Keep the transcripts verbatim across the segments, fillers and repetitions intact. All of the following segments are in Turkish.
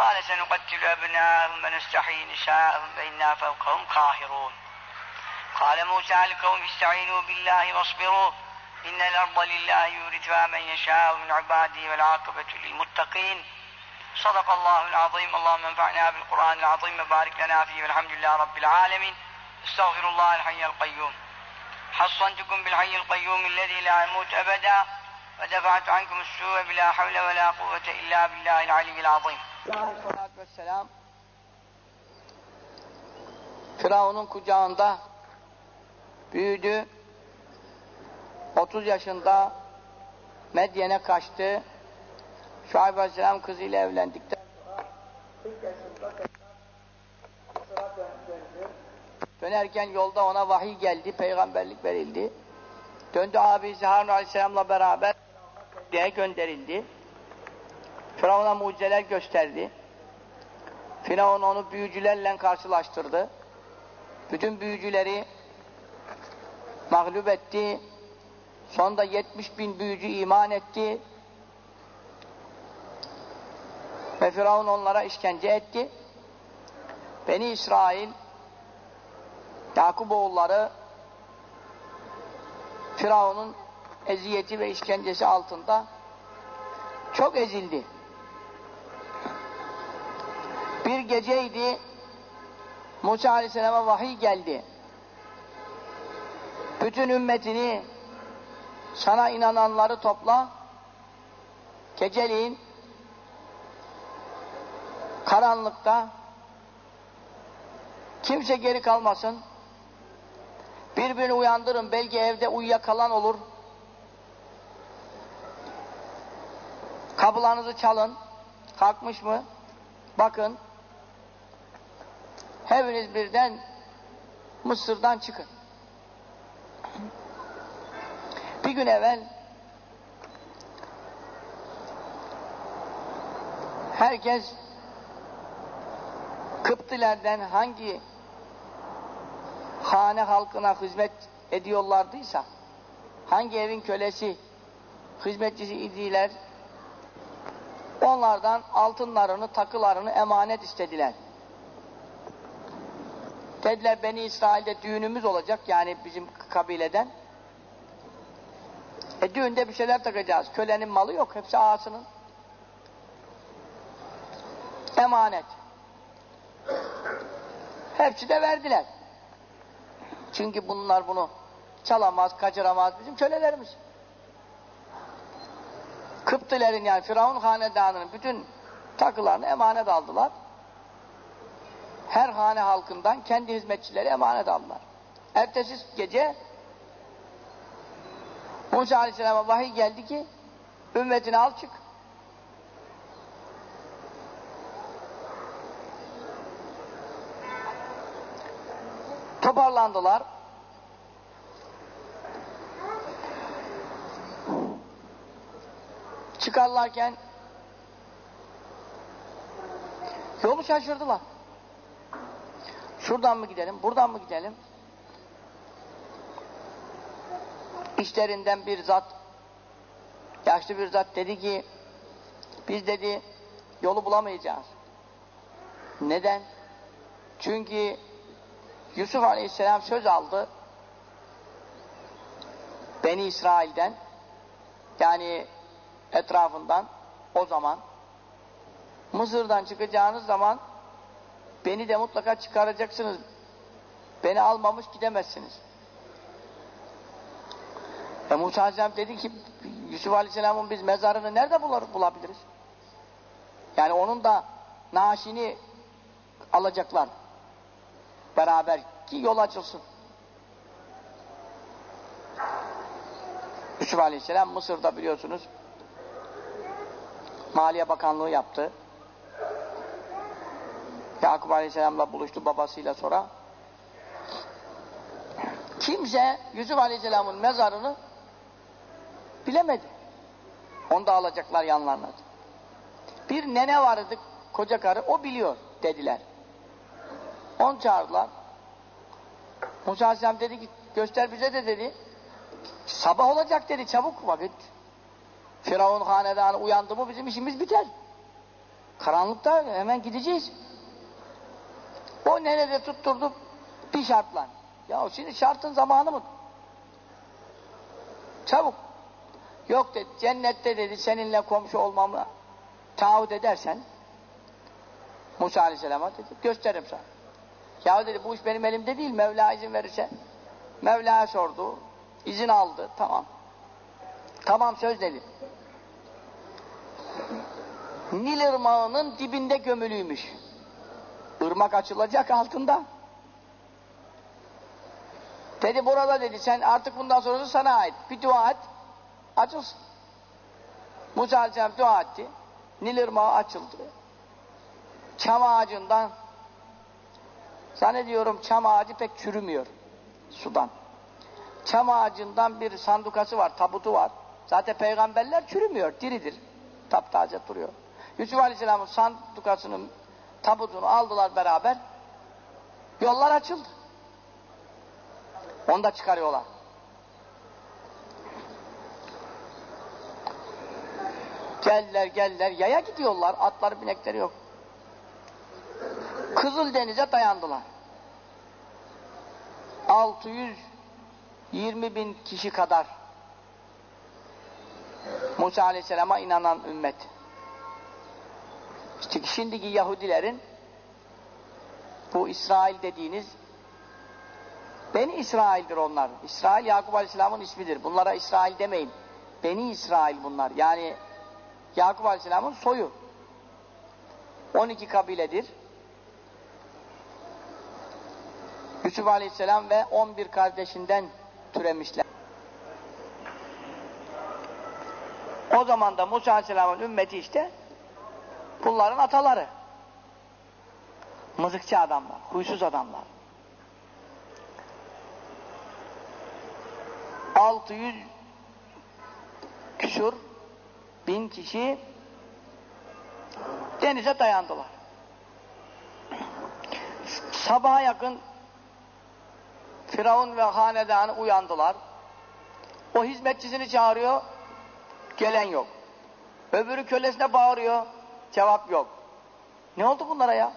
قال سنقتل أبناءهم ونستحيي نساءهم فإنا فوقهم قاهرون قال موسى لقومه استعينوا بالله واصبروا إن الأرض لله يورثها من يشاء من عباده والعاقبة للمتقين صدق الله العظيم اللهم انفعنا بالقرآن العظيم وبارك لنا فيه والحمد لله رب العالمين استغفر الله الحي القيوم حصنتكم بالحي القيوم الذي لا يموت أبدا ودفعت عنكم السوء بلا حول ولا قوة إلا بالله العلي العظيم. Aleyhisselatü vesselam Firavun'un kucağında büyüdü. otuz yaşında Medyen'e kaçtı. Şuayb Aleyhisselam kızıyla evlendikten sonra kırk yaşında Mısır'a döndü. Dönerken yolda ona vahiy geldi, peygamberlik verildi. Döndü abisi Harun Aleyhisselam'la beraber diye gönderildi. Firavun'a mucizeler gösterdi. Firavun onu büyücülerle karşılaştırdı. Bütün büyücüleri mağlup etti. Sonunda yetmiş bin büyücü iman etti. Ve Firavun onlara işkence etti. Beni İsrail, Yakup oğulları Firavun'un eziyeti ve işkencesi altında çok ezildi. Bir geceydi, Musa Aleyhisselam'a vahiy geldi. Bütün ümmetini, sana inananları topla, geceliğin karanlıkta kimse geri kalmasın, birbirini uyandırın, belki evde uyuyakalan olur, kapılarınızı çalın, kalkmış mı bakın, hepiniz birden Mısır'dan çıkın. Bir gün evvel herkes Kıptilerden hangi hane halkına hizmet ediyorlardıysa, hangi evin kölesi, hizmetçisi idiler, onlardan altınlarını, takılarını emanet istediler. Dediler, Beni İsrail'de düğünümüz olacak, yani bizim kabileden. E düğünde bir şeyler takacağız. Kölenin malı yok, hepsi ağasının. Emanet. Hepsi de verdiler. Çünkü bunlar bunu çalamaz, kaçıramaz, bizim kölelerimiz. Kıptilerin, yani Firavun hanedanının bütün takılarını emanet aldılar. Her hane halkından kendi hizmetçileri emanet aldılar. Ertesi gece Musa Aleyhisselam'a vahiy geldi ki ümmetini al çık. Toparlandılar. Çıkarlarken yolu şaşırdılar. Şuradan mı gidelim, buradan mı gidelim? İşlerinden bir zat, yaşlı bir zat dedi ki, biz dedi, yolu bulamayacağız. Neden? Çünkü Yusuf Aleyhisselam söz aldı, Beni İsrail'den, yani etrafından, o zaman, Mısır'dan çıkacağınız zaman, beni de mutlaka çıkaracaksınız. Beni almamış gidemezsiniz. E Musa Aleyhisselam dedi ki, Yusuf Aleyhisselam'ın biz mezarını nerede bulur, bulabiliriz? Yani onun da naaşini alacaklar. Beraber ki yol açılsın. Yusuf Aleyhisselam Mısır'da biliyorsunuz Maliye Bakanlığı yaptı. Yakup Aleyhisselam'la buluştu babasıyla sonra. Kimse Yusuf Aleyhisselam'ın mezarını bilemedi. Onu da alacaklar yanlarına. Bir nene vardı, koca karı, o biliyor dediler. Onu çağırdılar. Musa Aleyhisselam dedi ki, göster bize de dedi. Sabah olacak dedi, çabuk vakit. Firavun hanedanı uyandı mı bizim işimiz biter. Karanlıkta hemen gideceğiz. O nerede tutturdu? Bir şartla. Ya şimdi şartın zamanı mı? Çabuk. Yok dedi, cennette dedi seninle komşu olmamı taahhüt edersen Musa Aleyhisselam'a dedi, gösteririm sana. Ya dedi, bu iş benim elimde değil, Mevla izin verirse. Mevla'ya sordu, izin aldı, tamam. Tamam söz dedi. Nil ırmağının dibinde gömülüymüş. Irmak açılacak altında. Dedi burada dedi, sen artık bundan sonrası sana ait. Bir dua et, açılsın. Musa Aleyhisselam dua etti. Nil ırmağı açıldı. Çam ağacından, zannediyorum çam ağacı pek çürümüyor sudan. Çam ağacından bir sandukası var, tabutu var. Zaten peygamberler çürümüyor, diridir. Taptaze duruyor. Yusuf Aleyhisselam'ın sandukasının tabutunu aldılar beraber. Yollar açıldı. Onu da çıkarıyorlar. Geldiler geldiler, yaya gidiyorlar, atları binekleri yok. Kızıldeniz'e dayandılar. altı yüz yirmi bin kişi kadar Musa Aleyhisselam'a inanan ümmet. İşte şimdiki Yahudilerin bu İsrail dediğiniz Beni İsrail'dir onlar. İsrail Yakup Aleyhisselam'ın ismidir. Bunlara İsrail demeyin. Beni İsrail bunlar. Yani Yakup Aleyhisselam'ın soyu. on iki kabiledir. Yusuf Aleyhisselam ve on bir kardeşinden türemişler. O zaman da Musa Aleyhisselam'ın ümmeti işte bunların ataları. Mızıkçı adamlar, huysuz adamlar. altı yüz küsur bin kişi denize dayandılar. Sabaha yakın Firavun ve hanedanı uyandılar. O hizmetçisini çağırıyor, gelen yok. Öbürü kölesine bağırıyor, cevap yok. Ne oldu bunlara ya?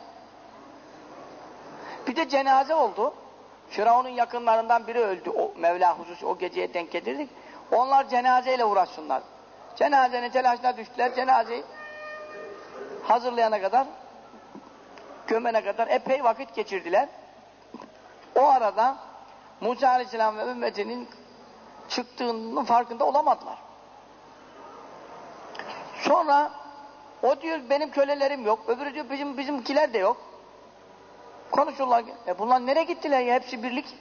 Bir de cenaze oldu. Firavun'un yakınlarından biri öldü. O Mevla hususi o geceye denk getirdik. Onlar cenazeyle uğraşsınlar. Cenazenin telaşına düştüler. Cenazeyi hazırlayana kadar, gömene kadar epey vakit geçirdiler. O arada Musa Aleyhisselam ve ümmetinin çıktığının farkında olamadılar. Sonra o diyor benim kölelerim yok. Öbürü diyor bizim bizimkiler de yok. Konuşurlar. E bunlar nereye gittiler ya? Hepsi birlik.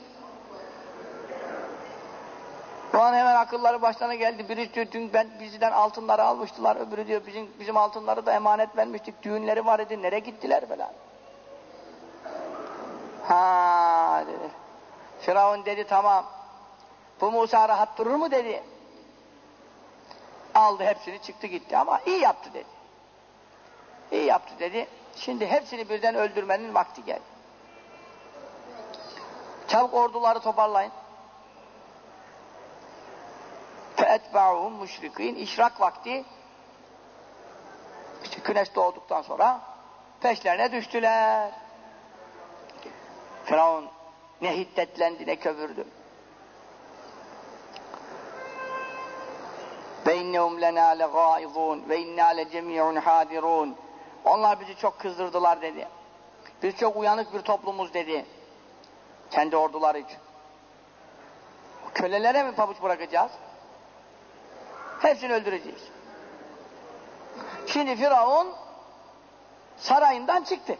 O an hemen akılları başlarına geldi. Biri diyor dün ben bizden altınları almıştılar. Öbürü diyor bizim bizim altınları da emanet vermiştik. Düğünleri var idi. Nereye gittiler falan. Ha dedi. Firavun dedi tamam. Bu Musa rahat durur mu dedi. Aldı hepsini çıktı gitti ama iyi yaptı dedi. İyi yaptı dedi. Şimdi hepsini birden öldürmenin vakti geldi. Çabuk orduları toparlayın. فَاَتْبَعُهُمْ مُشْرِقِينَ İşrak vakti işte güneş doğduktan sonra peşlerine düştüler. Firavun ne hiddetlendi ne köpürdü. وَاِنَّهُمْ لَنَا لَغَائِظُونَ وَاِنَّا لَجَمِيعٌ حَاذِرُونَ Onlar bizi çok kızdırdılar dedi. Biz çok uyanık bir toplumuz dedi. Kendi orduları için. Kölelere mi pabuç bırakacağız? Hepsini öldüreceğiz. Şimdi Firavun sarayından çıktı.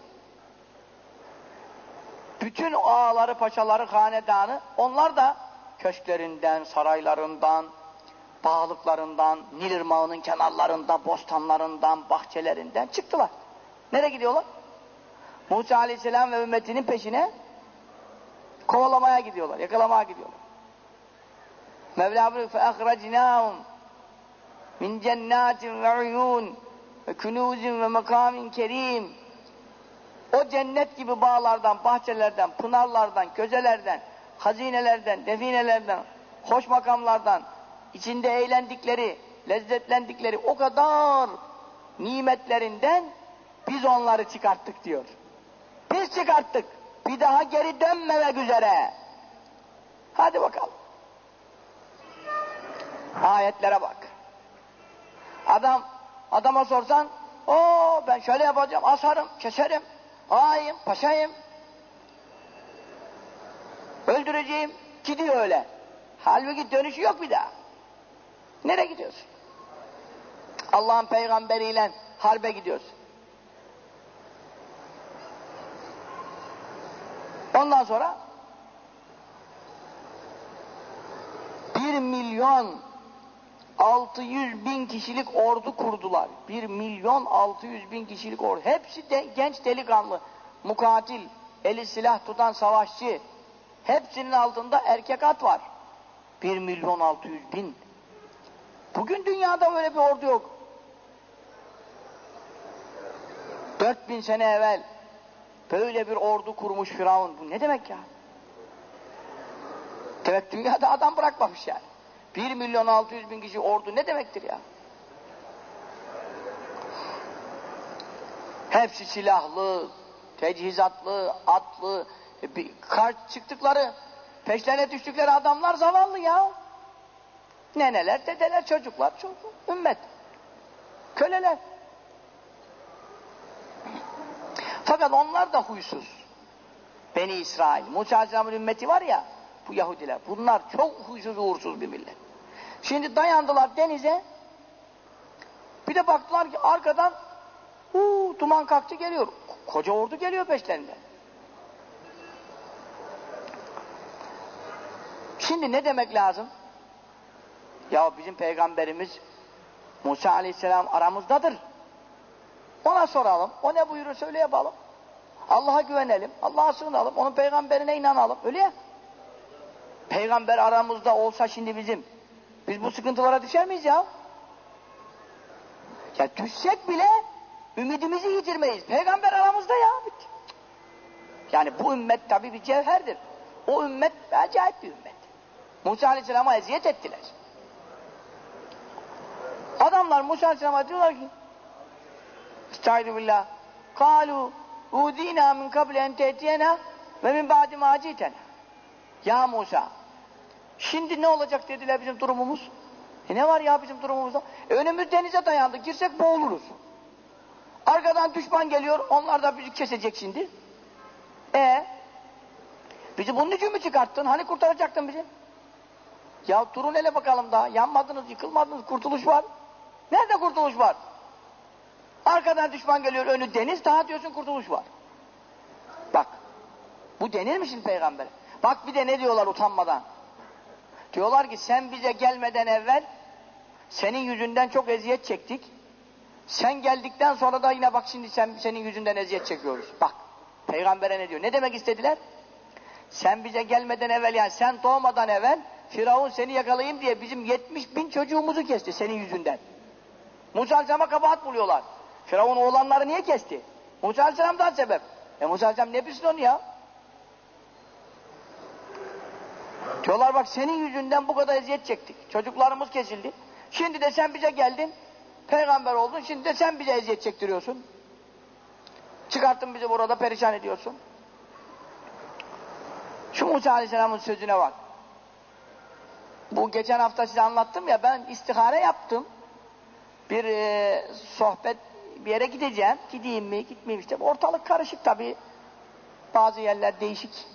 Bütün ağaları, paşaları, hanedanı, onlar da köşklerinden, saraylarından, bağlıklarından, Nil Irmağı'nın kenarlarında, bostanlarından, bahçelerinden çıktılar. Nereye gidiyorlar? Musa Aleyhisselam ve ümmetinin peşine kovalamaya gidiyorlar, yakalamaya gidiyorlar. Mevla buyuruyor فَاَخْرَجْنَاهُمْ مِنْ جَنَّاتٍ وَعُيُونَ وَكُنُوزٍ وَمَقَامٍ كَرِيمٍ O cennet gibi bağlardan, bahçelerden, pınarlardan, közelerden, hazinelerden, definelerden, hoş makamlardan, içinde eğlendikleri, lezzetlendikleri o kadar nimetlerinden Biz onları çıkarttık diyor. Biz çıkarttık. Bir daha geri dönmemek üzere. Hadi bakalım. Ayetlere bak. Adam, adama sorsan, o ben şöyle yapacağım, asarım, keserim, ağayım, paşayım, öldüreceğim, gidiyor öyle. Halbuki dönüşü yok bir daha. Nereye gidiyorsun? Allah'ın peygamberiyle harbe gidiyorsun. Ondan sonra bir milyon altı yüz bin kişilik ordu kurdular. Bir milyon altı yüz bin kişilik ordu. Hepsi de genç delikanlı, mukatil, eli silah tutan savaşçı. Hepsinin altında erkek at var. Bir milyon altı yüz bin. Bugün dünyada öyle bir ordu yok. Dört bin sene evvel böyle bir ordu kurmuş Firavun. Bu ne demek ya? Evet, dünyada adam bırakmamış yani. Bir milyon altı yüz bin kişi ordu ne demektir ya? Hepsi silahlı, tecihizatlı, atlı, bir, karşı çıktıkları, peşlerine düştükleri adamlar zavallı ya. Neneler, dedeler, çocuklar, çocuk, ümmet. Köleler. Fakat onlar da huysuz. Beni İsrail, Musa Aleyhisselam'ın ümmeti var ya, bu Yahudiler, bunlar çok huysuz, uğursuz bir millet. Şimdi dayandılar denize, bir de baktılar ki arkadan uu, duman kalktı geliyor. Koca ordu geliyor peşlerinde. Şimdi ne demek lazım? Ya bizim peygamberimiz Musa Aleyhisselam aramızdadır. Ona soralım, o ne buyurursa öyle yapalım. Allah'a güvenelim, Allah'a sığınalım, onun peygamberine inanalım, öyle ya. Peygamber aramızda olsa şimdi bizim, biz bu sıkıntılara düşer miyiz ya? Ya düşsek bile ümidimizi yitirmeyiz. Peygamber aramızda ya. Yani bu ümmet tabi bir cevherdir. O ümmet acayip bir ümmet. Musa Aleyhisselam'a eziyet ettiler. Adamlar Musa Aleyhisselam'a diyorlar ki Estaizu billah Kalu udina min kable en te'tiyena ve min ba'di ma citena. Ya Musa, şimdi ne olacak dediler bizim durumumuz? E ne var ya bizim durumumuzda? E önümüz denize dayandı, girsek boğuluruz. Arkadan düşman geliyor, onlar da bizi kesecek şimdi. E bizi bunun için mi çıkarttın? Hani kurtaracaktın bizi? Ya durun hele bakalım daha, yanmadınız, yıkılmadınız, kurtuluş var. Nerede kurtuluş var? Arkadan düşman geliyor, önü deniz, daha diyorsun kurtuluş var. Bak, bu denir mi şimdi peygambere? Bak bir de ne diyorlar utanmadan? Diyorlar ki sen bize gelmeden evvel senin yüzünden çok eziyet çektik. Sen geldikten sonra da yine bak şimdi sen, senin yüzünden eziyet çekiyoruz. Bak, peygambere ne diyor? Ne demek istediler? Sen bize gelmeden evvel, yani sen doğmadan evvel Firavun seni yakalayayım diye bizim yetmiş bin çocuğumuzu kesti senin yüzünden. Musa Aleyhisselam'a kabahat buluyorlar. Firavun oğlanları niye kesti? Musa Aleyhisselam'dan sebep. E Musa Aleyhisselam ne bilsin onu ya? Diyorlar bak senin yüzünden bu kadar eziyet çektik. Çocuklarımız kesildi. Şimdi de sen bize geldin. Peygamber oldun. Şimdi de sen bize eziyet çektiriyorsun. Çıkarttın bizi burada perişan ediyorsun. Şu Musa Aleyhisselam'ın sözüne bak. Bu geçen hafta size anlattım ya, ben istihare yaptım. Bir e, sohbet, bir yere gideceğim. Gideyim mi, gitmeyeyim işte. Ortalık karışık tabii. Bazı yerler değişik.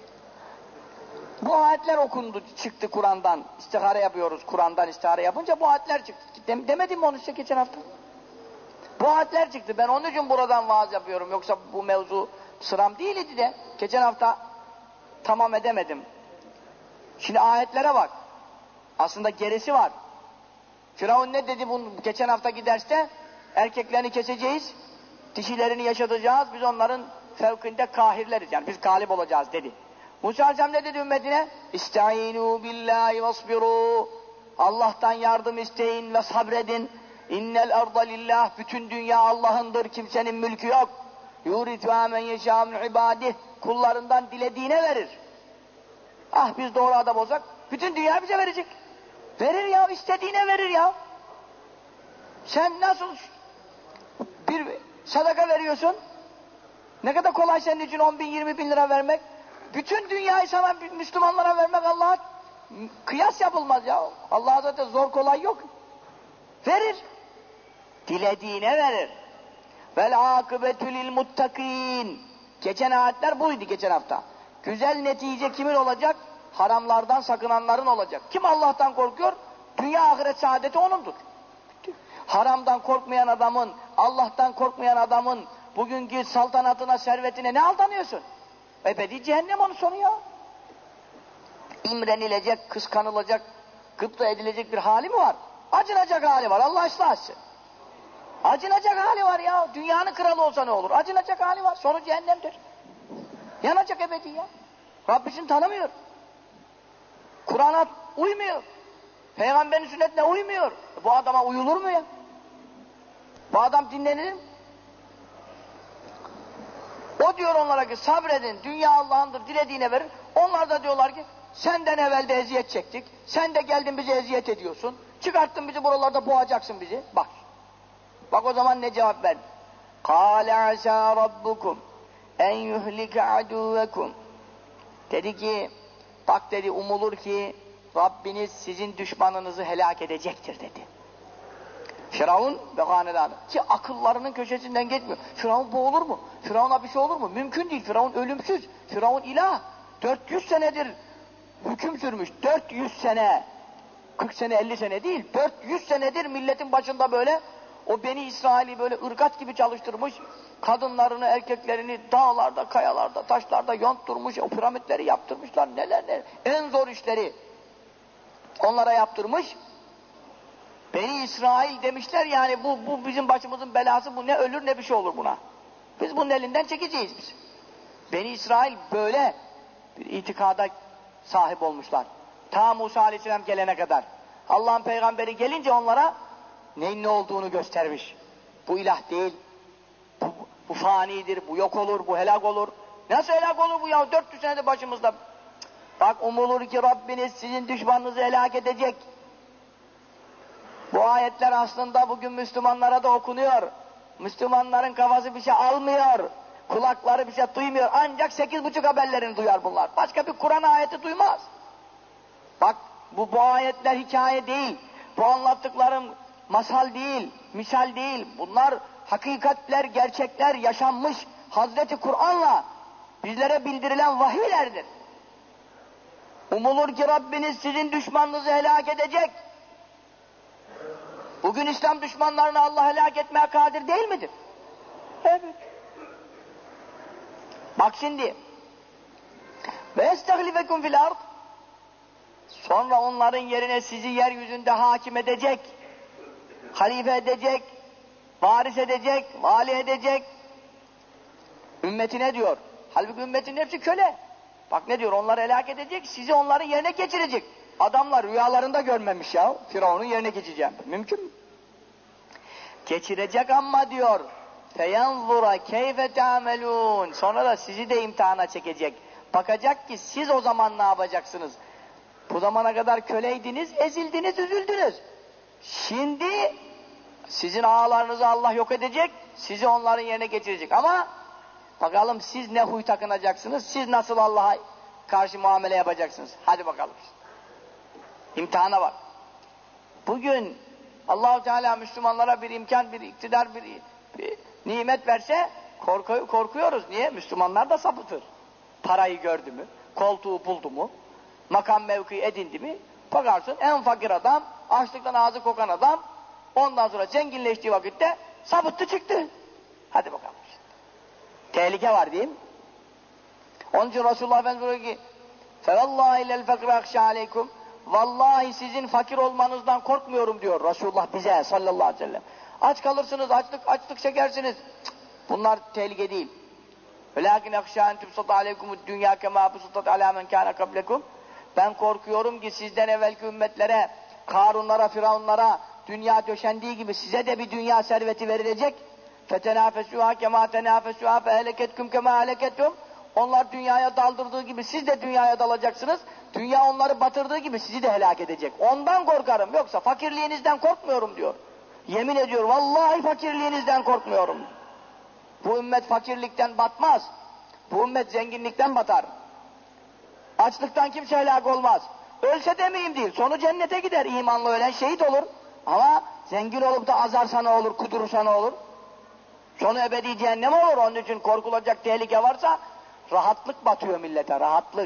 Bu ayetler okundu, çıktı Kur'an'dan. İstihare yapıyoruz, Kur'an'dan istihare yapınca bu ayetler çıktı. Dem demedim mi onu size geçen hafta? Bu ayetler çıktı. Ben onun için buradan vaaz yapıyorum. Yoksa bu mevzu sıram değildi de. Geçen hafta tamam edemedim. Şimdi ayetlere bak. Aslında gerisi var. Firavun ne dedi bunu geçen haftaki derste? Erkeklerini keseceğiz, dişilerini yaşatacağız, biz onların fevkinde kahirleriz. Yani biz galip olacağız dedi. Musa Aleyhisselam ne dedi ümmetine? İsta'inu billahi vasbiru. Allah'tan yardım isteyin ve sabredin. İnnel arda lillah. Bütün dünya Allah'ındır. Kimsenin mülkü yok. Yuritû men yeşâ min ibâdih. Kullarından dilediğine verir. Ah biz doğru adam olsak bütün dünya bize verecek. Verir ya, istediğine verir ya. Sen nasıl bir Sadaka veriyorsun. Ne kadar kolay senin için on bin, yirmi bin lira vermek. Bütün dünyayı sana Müslümanlara vermek Allah'a kıyas yapılmaz ya. Allah'a zaten zor kolay yok. Verir. Dilediğine verir. Vel akıbetü lil muttakîn. Geçen ayetler buydu geçen hafta. Güzel netice kimin olacak? Haramlardan sakınanların olacak. Kim Allah'tan korkuyor? Dünya ahiret saadeti onundur. Haramdan korkmayan adamın, Allah'tan korkmayan adamın bugünkü saltanatına, servetine ne aldanıyorsun? Ebedi cehennem onun sonu ya. İmrenilecek, kıskanılacak, gıpta edilecek bir hali mi var? Acınacak hali var, Allah ıslah etsin. Acınacak hali var ya, dünyanın kralı olsa ne olur? Acınacak hali var, sonu cehennemdir. Yanacak ebedi ya. Rabbisini tanımıyor. Kur'an'a uymuyor. Peygamberin sünnetine uymuyor. Bu adama uyulur mu ya? Bu adam dinlenir mi? O diyor onlara ki sabredin, dünya Allah'ındır, dilediğine verir. Onlar da diyorlar ki senden evvel de eziyet çektik, sen de geldin bize eziyet ediyorsun, çıkarttın bizi buralarda boğacaksın bizi. Bak, bak o zaman ne cevap verdi? قَالَ عَسَى رَبُّكُمْ اَنْ يُهْلِكَ عَدُوَّكُمْ. Dedi ki, bak dedi umulur ki Rabbiniz sizin düşmanınızı helak edecektir dedi. Firavun ve hanedanı. Ki akıllarının köşesinden geçmiyor. Firavun boğulur mu? Firavun'a bir şey olur mu? Mümkün değil. Firavun ölümsüz. Firavun ilah. dört yüz senedir hüküm sürmüş. dört yüz sene. kırk sene, elli sene değil. dört yüz senedir milletin başında böyle o Beni İsrail'i böyle ırgat gibi çalıştırmış. Kadınlarını, erkeklerini dağlarda, kayalarda, taşlarda yontturmuş. O piramitleri yaptırmışlar. Neler neler. En zor işleri onlara yaptırmış. Beni İsrail demişler yani bu, bu bizim başımızın belası, bu ne ölür ne bir şey olur buna. Biz bunun elinden çekeceğiz biz. Beni İsrail böyle bir itikada sahip olmuşlar. Ta Musa Aleyhisselam gelene kadar. Allah'ın peygamberi gelince onlara neyin ne olduğunu göstermiş. Bu ilah değil, bu, bu fanidir, bu yok olur, bu helak olur. Nasıl helak olur bu ya? dört yüz senedir başımızda. Bak umulur ki Rabbiniz sizin düşmanınızı helak edecek. Bu ayetler aslında bugün Müslümanlara da okunuyor. Müslümanların kafası bir şey almıyor. Kulakları bir şey duymuyor. Ancak sekiz buçuk haberlerini duyar bunlar. Başka bir Kur'an ayeti duymaz. Bak bu, bu ayetler hikaye değil. Bu anlattıklarım masal değil, misal değil. Bunlar hakikatler, gerçekler, yaşanmış Hazreti Kur'an'la bizlere bildirilen vahiylerdir. Umulur ki Rabbiniz sizin düşmanınızı helak edecek. Bugün İslam düşmanlarını Allah helak etmeye kadir değil midir? Evet. Bak şimdi. Ve estahlifekum fil ard. Sonra onların yerine sizi yeryüzünde hakim edecek, halife edecek, varis edecek, vali edecek. Ümmetine diyor. Halbuki ümmetin hepsi köle. Bak ne diyor? Onları helak edecek, sizi onların yerine geçirecek. Adamlar rüyalarında görmemiş ya. Firavun'un yerine geçeceğim. Mümkün mü? Geçirecek ama diyor. فَيَنْظُرَ كَيْفَ تَعْمَلُونَ. Sonra da sizi de imtihana çekecek. Bakacak ki siz o zaman ne yapacaksınız? Bu zamana kadar köleydiniz, ezildiniz, üzüldünüz. Şimdi sizin ağalarınızı Allah yok edecek, sizi onların yerine geçirecek. Ama bakalım siz ne huy takınacaksınız, siz nasıl Allah'a karşı muamele yapacaksınız? Hadi bakalım. İmtihana bak. Bugün Allah-u Teala Müslümanlara bir imkan, bir iktidar, bir, bir nimet verse korku, korkuyoruz. Niye? Müslümanlar da sapıtır. Parayı gördü mü, koltuğu buldu mu, makam mevki edindi mi, bakarsın en fakir adam, açlıktan ağzı kokan adam, ondan sonra zenginleştiği vakitte sapıttı çıktı. Hadi bakalım. Tehlike var diyeyim. Onun için Resulullah Efendimiz diyor ki فَوَاللّٰهِ لَلْ فَقْرَ اَخْشَ عَلَيْكُمْ. Vallahi sizin fakir olmanızdan korkmuyorum diyor Resulullah bize sallallahu aleyhi ve sellem. Aç kalırsınız, açlık açlık çekersiniz. Cık, bunlar tehlike değil. وَلَاكِنْ اَخْشَاءَنْ تُبْسَطَ عَلَيْكُمُ الدُّنْيَا كَمَا بُسُطَتْ عَلَى مَنْ كَانَ قَبْلَكُمْ. Ben korkuyorum ki sizden evvelki ümmetlere, Karunlara, Firavunlara dünya döşendiği gibi size de bir dünya serveti verilecek. فَتَنَافَسُوهَا كَمَا تَنَافَسُوهَا فَهَلَكَتْكُمْ كَمَا هَلَكَتْهُمْ. Onlar dünyaya daldırdığı gibi siz de dünyaya dalacaksınız. Dünya onları batırdığı gibi sizi de helak edecek. Ondan korkarım. Yoksa fakirliğinizden korkmuyorum diyor. Yemin ediyor vallahi fakirliğinizden korkmuyorum. Bu ümmet fakirlikten batmaz. Bu ümmet zenginlikten batar. Açlıktan kimse helak olmaz. Ölse de miyim değil. Sonu cennete gider. İmanlı ölen şehit olur. Ama zengin olup da azarsa ne olur, kudurursa ne olur? Sonu ebedi cehennem olur. Onun için korkulacak tehlike varsa rahatlık batıyor millete, rahatlık.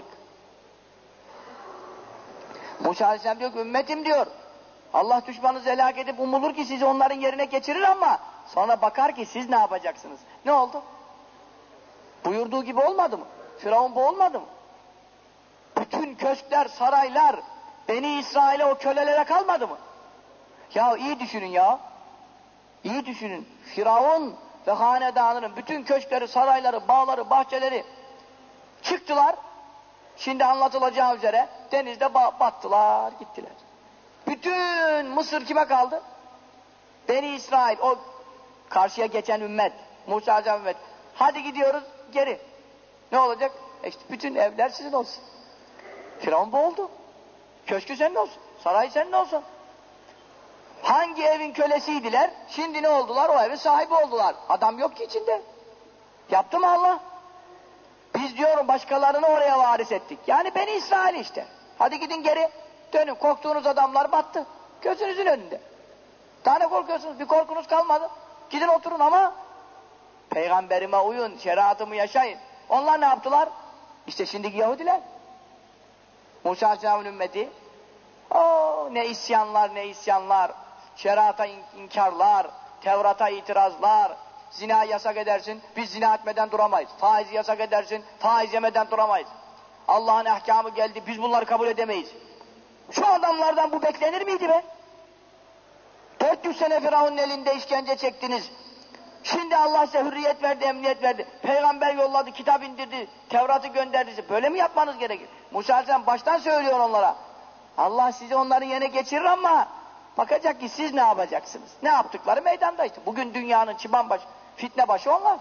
Musa Aleyhisselam diyor ki ümmetim diyor. Allah düşmanınızı helak edip umulur ki sizi onların yerine geçirir ama sonra bakar ki siz ne yapacaksınız? Ne oldu? Buyurduğu gibi olmadı mı? Firavun bu olmadı mı? Bütün köşkler, saraylar, Beni İsrail'e o kölelere kalmadı mı? Ya iyi düşünün ya. İyi düşünün. Firavun ve hanedanının bütün köşkleri, sarayları, bağları, bahçeleri çıktılar. Şimdi anlatılacağı üzere denizde battılar, gittiler. Bütün Mısır kime kaldı? Beni İsrail, o karşıya geçen ümmet, Musa Aleyhisselam ümmet. Hadi gidiyoruz geri. Ne olacak? E işte bütün evler sizin olsun. Firavun bu oldu. Köşkü senin olsun, sarayı senin olsun. Hangi evin kölesiydiler? Şimdi ne oldular? O evin sahibi oldular. Adam yok ki içinde. Yaptı mı Allah? Biz diyorum başkalarını oraya varis ettik. Yani Beni İsrail işte. Hadi gidin geri. Dönün. Korktuğunuz adamlar battı. Gözünüzün önünde. Daha ne korkuyorsunuz? Bir korkunuz kalmadı. Gidin oturun ama peygamberime uyun, şeriatımı yaşayın. Onlar ne yaptılar? İşte şimdiki Yahudiler. Musa Aleyhisselam'ın ümmeti. Oo, ne isyanlar, ne isyanlar. Şeriata in inkarlar, Tevrat'a itirazlar. Zina yasak edersin, biz zina etmeden duramayız. Faiz yasak edersin, faiz yemeden duramayız. Allah'ın ahkamı geldi, biz bunları kabul edemeyiz. Şu adamlardan bu beklenir miydi be? dört yüz sene Firavun'un elinde işkence çektiniz. Şimdi Allah size hürriyet verdi, emniyet verdi. Peygamber yolladı, kitap indirdi, Tevrat'ı gönderdi. Böyle mi yapmanız gerekir? Musa Aleyhisselam baştan söylüyor onlara. Allah sizi onların yerine geçirir ama bakacak ki siz ne yapacaksınız? Ne yaptıkları meydanda işte. Bugün dünyanın çıban başı, fitne başı onlar.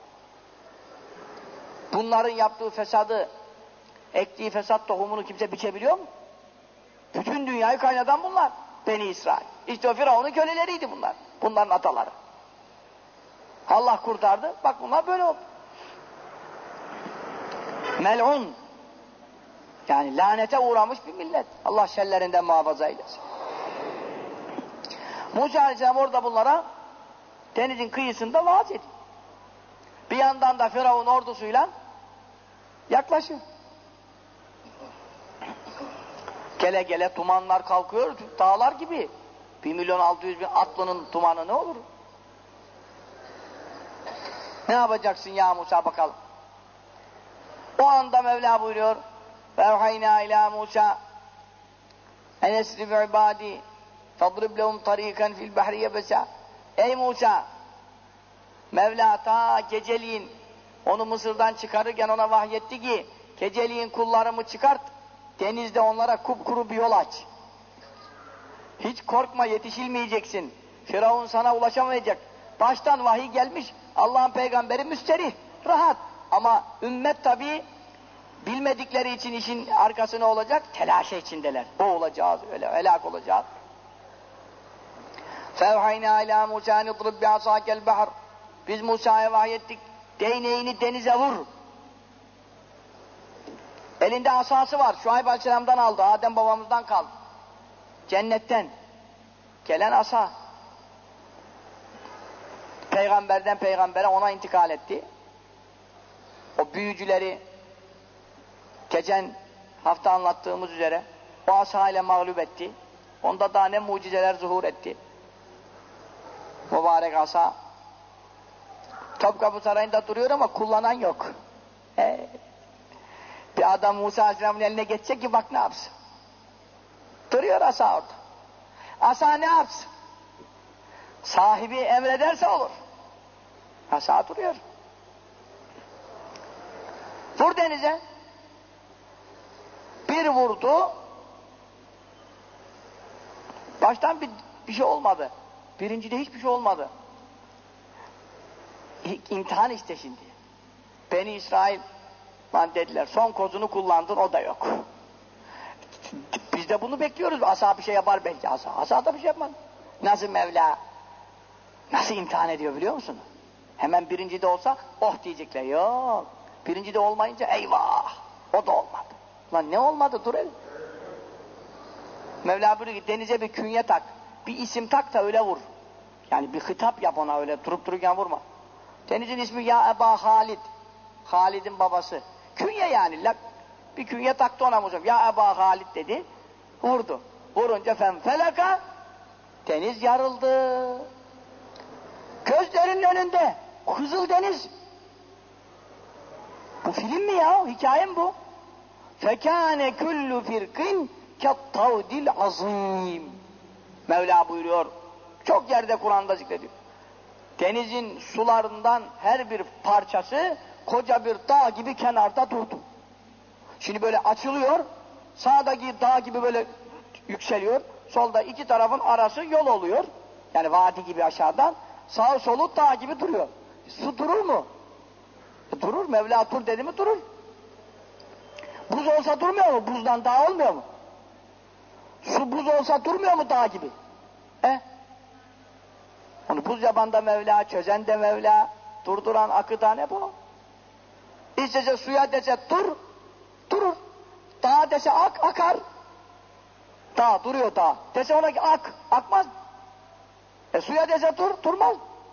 Bunların yaptığı fesadı, ektiği fesat tohumunu kimse biçebiliyor mu? Bütün dünyayı kaynatan bunlar. Beni İsrail. İşte o Firavun'un köleleriydi bunlar. Bunların ataları. Allah kurtardı. Bak bunlar böyle oldu. Mel'un. Yani lanete uğramış bir millet. Allah şerlerinden muhafaza eylesin. Musa Aleyhisselam orada bunlara denizin kıyısında vaaz ediyor. Bir yandan da Firavun ordusuyla yaklaşıyor. Gele gele tumanlar kalkıyor, dağlar gibi. Bir milyon altı yüz bin atlının tumanı ne olur? Ne yapacaksın ya Musa bakalım. O anda Mevla buyuruyor. فَاَوْحَيْنَا اِلٰى مُوسَى اَنَسْرِ بِعِبَادِي فَضْرِبْ لَهُمْ طَر۪يكًا فِي الْبَحْرِ يَبَسَى. Ey Musa! Mevla ta geceliğin onu Mısır'dan çıkarırken ona vahyetti ki geceliğin kullarımı çıkart, denizde onlara kupkuru bir yol aç. Hiç korkma, yetişilmeyeceksin. Firavun sana ulaşamayacak. Baştan vahiy gelmiş, Allah'ın peygamberi müsterih, rahat. Ama ümmet tabii bilmedikleri için işin arkası ne olacak? Telaşı içindeler. Boğulacağız, öyle helak olacağız. فَاَوْحَيْنَا اِلٰى مُوسَى نِضْرِبْ بِعَصَاكَ الْبَحْرِ. Biz Musa'ya vahyettik, değneğini denize vur. Elinde asası var, Şuayb Aleyhisselam'dan aldı, Adem babamızdan kaldı. Cennetten gelen asa. Peygamberden peygambere ona intikal etti. O büyücüleri geçen hafta anlattığımız üzere o asa ile mağlup etti. Onda daha ne mucizeler zuhur etti. Mübarek asa. Topkapı Sarayı'nda duruyor ama kullanan yok. Ee, bir adam Musa Aleyhisselam'ın eline geçecek ki bak ne yapsın. Duruyor asa orada. Asa ne yapsın? Sahibi emrederse olur. Asa duruyor. Vur denize. Bir vurdu. Baştan bir, bir şey olmadı. Birincide hiçbir şey olmadı. İmtihan işte şimdi. Beni İsrail lan dediler. Son kozunu kullandın, o da yok. Biz de bunu bekliyoruz. Asa bir şey yapar belki. Asa, asa da bir şey yapmaz. Nasıl Mevla? Nasıl imtihan ediyor biliyor musun? Hemen birincide olsa oh diyecekler. Yok. Birincide olmayınca eyvah. O da olmadı. Lan ne olmadı? Dur el. Mevla buyuruyor ki denize bir künye tak. Bir isim tak da öyle vur. Yani bir hitap yap ona öyle durup dururken vurma. Denizin ismi ya Eba Halid. Halid'in babası. Künye yani. Bir künye taktı ona hocam. Ya Eba Halid dedi. Vurdu. Vurunca fenfelaka. Deniz yarıldı. Gözlerinin önünde. Kızıl deniz. Bu film mi ya? Hikaye mi bu? Fekâne küllü firkin kettavdil azîm. Mevla buyuruyor. Çok yerde Kur'an'da zikrediyor. Denizin sularından her bir parçası koca bir dağ gibi kenarda durdu. Şimdi böyle açılıyor, sağdaki dağ gibi böyle yükseliyor, solda iki tarafın arası yol oluyor. Yani vadi gibi aşağıdan, sağ solu dağ gibi duruyor. Su durur mu? E, durur, Mevla dur dedi mi durur. Buz olsa durmuyor mu? Buzdan dağ olmuyor mu? Su buz olsa durmuyor mu dağ gibi? E? Onu buz yapan da Mevla, çözen de Mevla, durduran akıda ne bu? İstese suya dese dur, durur. Dağa dese ak, akar. Dağ, duruyor dağ. Dese ona ki ak, akmaz. E suya dese dur, durmaz.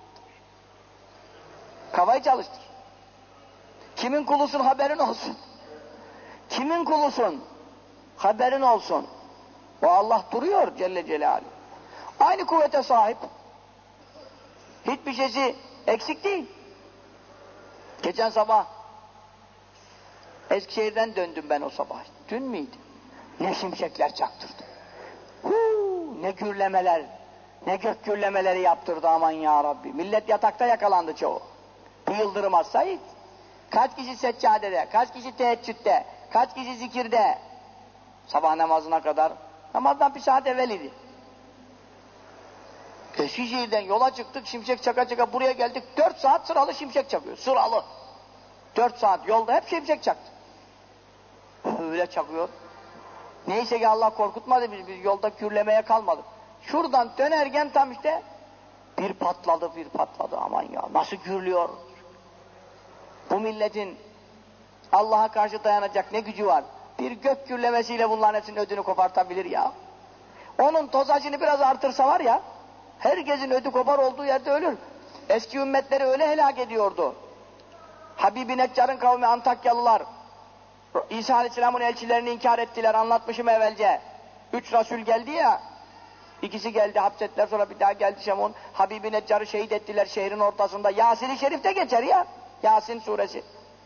Kafayı çalıştır. Kimin kulusun haberin olsun. Kimin kulusun haberin olsun. O Allah duruyor Celle Celaluhu. Aynı kuvvete sahip. Hiçbir şeysi eksik değil. Geçen sabah Eskişehir'den döndüm ben o sabah. Dün müydü? Ne şimşekler çaktırdı. Huu, ne gürlemeler, ne gök gürlemeleri yaptırdı aman ya Rabbi. Millet yatakta yakalandı çoğu. Bir yıldırım atsaydı. Kaç kişi seccadede, kaç kişi teheccüde, kaç kişi zikirde. Sabah namazına kadar. Namazdan bir saat evvel idi. Eskişehir'den yola çıktık, şimşek çaka çaka buraya geldik. Dört saat sıralı şimşek çakıyor, sıralı. Dört saat yolda hep şimşek çaktı. Öyle çakıyor. Neyse ki Allah korkutmadı biz, biz yolda gürlemeye kalmadık. Şuradan dönerken tam işte bir patladı, bir patladı aman ya. Nasıl gürlüyor? Bu milletin Allah'a karşı dayanacak ne gücü var? Bir gök gürlemesiyle bunların hepsinin ödünü kopartabilir ya. Onun tozacını biraz artırsa var ya, herkesin ödü kopar olduğu yerde ölür. Eski ümmetleri öyle helak ediyordu. Habib-i Neccar'ın kavmi Antakyalılar, İsa Aleyhisselam'ın elçilerini inkar ettiler, anlatmışım evvelce. Üç Resul geldi ya, ikisi geldi, hapsettiler, sonra bir daha geldi Şemun. Habib-i Neccar'ı şehit ettiler şehrin ortasında. Yasin-i Şerif'te geçer ya, Yasin suresi.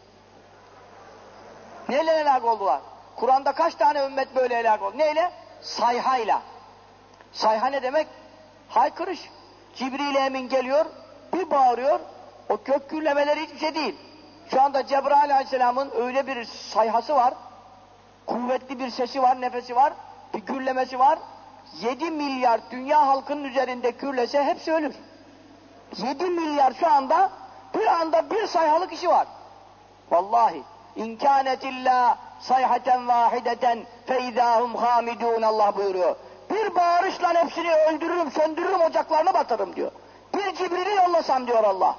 Neyle helak oldular? Kur'an'da kaç tane ümmet böyle helak oldu? Neyle? Sayhayla. Sayha ne demek? Haykırış. Cibril Emin geliyor, bir bağırıyor, o gök gürlemeleri hiçbir şey değil. Şu anda Cebrail Aleyhisselam'ın öyle bir sayhası var, kuvvetli bir sesi var, nefesi var, bir gürlemesi var. Yedi milyar dünya halkının üzerinde gürlese hepsi ölür. Yedi milyar şu anda, bir anda bir sayhalı kişi var. Vallahi. İnkânetillâh sayhaten vâhideten feidâhum hâmidûn Allah buyuruyor. Bir bağırışla hepsini öldürürüm, söndürürüm, ocaklarına batırırım diyor. Bir Cibril'i yollasam diyor Allah.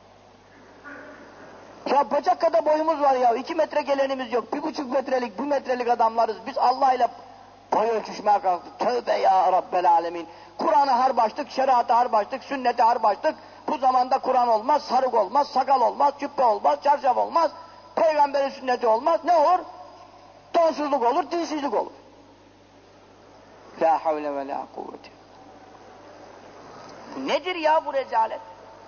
Ya bacak kadar boyumuz var ya, iki metre gelenimiz yok, bir buçuk metrelik, bir metrelik adamlarız. Biz Allah ile boy ölçüşmeye kalktık. Tövbe ya Rabbel Alemin. Kur'an'a harp açtık, şeriata harp açtık, sünnete harp açtık. Bu zamanda Kur'an olmaz, sarık olmaz, sakal olmaz, cübbe olmaz, çarşaf olmaz. Peygamberin sünneti olmaz. Ne olur? Donsuzluk olur, dinsizlik olur. La havle ve la kuvvete. Nedir ya bu rezalet?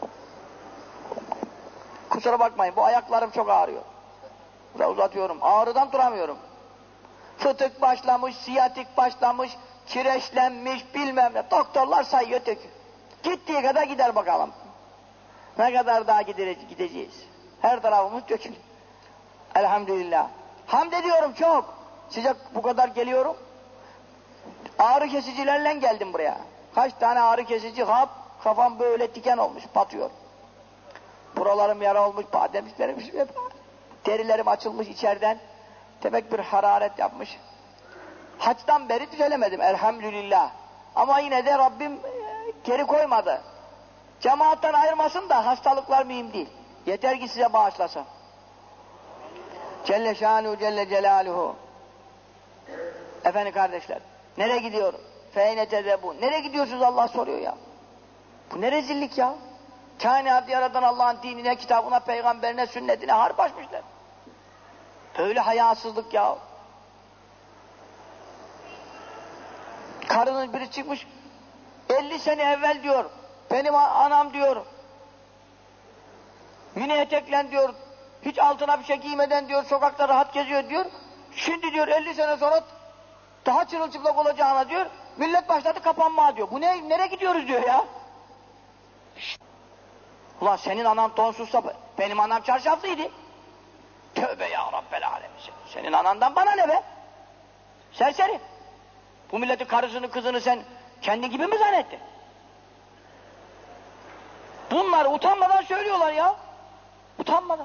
Kusura bakmayın, bu ayaklarım çok ağrıyor. Burada uzatıyorum, ağrıdan duramıyorum. Fıtık başlamış, siyatik başlamış, kireçlenmiş, bilmem ne. Doktorlar sayıyor, döküyor. Gittiği kadar gider bakalım. Ne kadar daha gideceğiz? Her tarafımız dökülüyor. Elhamdülillah. Hamd ediyorum çok. Size bu kadar geliyorum. Ağrı kesicilerle geldim buraya. Kaç tane ağrı kesici hap, kafam böyle diken olmuş, batıyor. Buralarım yara olmuş, bademliklerim, derilerim açılmış içeriden. Demek bir hararet yapmış. Haçtan beri düzelemedim elhamdülillah. Ama yine de Rabbim geri koymadı. Cemaattan ayırmasın da hastalıklar mühim değil. Yeter ki size bağışlasın. Celle şanuhu celle celaluhu. Efendim kardeşler, nereye gidiyor? Feyne tezebun. Nereye gidiyorsunuz Allah soruyor ya. Bu ne rezillik ya. Kainatı yaratan Allah'ın dinine, kitabına, peygamberine, sünnetine harp açmışlar. Böyle hayasızlık ya. Karının biri çıkmış, elli sene evvel diyor, benim anam diyor, mini eteklen diyor, hiç altına bir şey giymeden diyor, sokakta rahat geziyor diyor. Şimdi diyor elli sene sonra daha çırılçıplak olacağına diyor, millet başladı kapanmaya diyor. Bu ne, nereye gidiyoruz diyor ya. Şişt. Ulan senin anan tonsuzsa, benim anam çarşaflıydı. Tövbe ya Rabbel alemin. Senin anandan bana ne be? Serseri. Bu milletin karısını kızını sen kendi gibi mi zannettin? Bunlar utanmadan söylüyorlar ya. Utanmadan.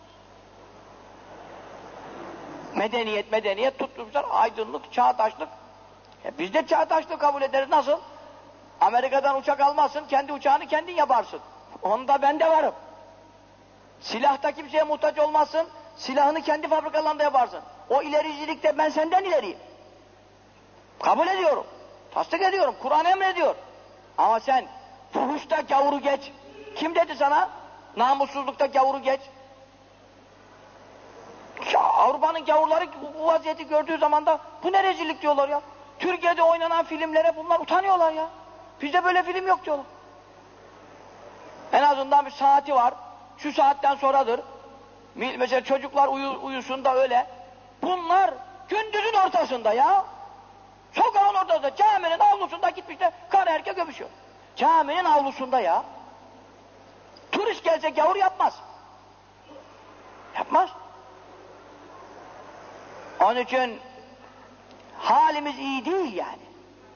Medeniyet medeniyet tutmuşlar. Aydınlık, çağdaşlık. E biz de çağdaşlık kabul ederiz. Nasıl? Amerika'dan uçak almazsın, kendi uçağını kendin yaparsın. Onda ben de varım. Silahta kimseye muhtaç olmazsın, silahını kendi fabrikalarında yaparsın. O ilericilikte ben senden ileriyim. Kabul ediyorum. Tasdik ediyorum. Kur'an emrediyor. Ama sen fuhuşta gavuru geç. Kim dedi sana? Namussuzlukta gavuru geç. Ya Avrupa'nın gavurları bu, bu vaziyeti gördüğü zaman da bu ne rezillik diyorlar ya. Türkiye'de oynanan filmlere bunlar utanıyorlar ya. Bizde böyle film yok diyorlar. En azından bir saati var. Şu saatten sonradır. Mesela çocuklar uyu, uyusun da öyle. Bunlar gündüzün ortasında ya. Sokağın ortasında, caminin avlusunda gitmişler, karı erkek öpüşüyor. Caminin avlusunda ya. Turist gelse gavur yapmaz. Yapmaz. Onun için halimiz iyi değil yani.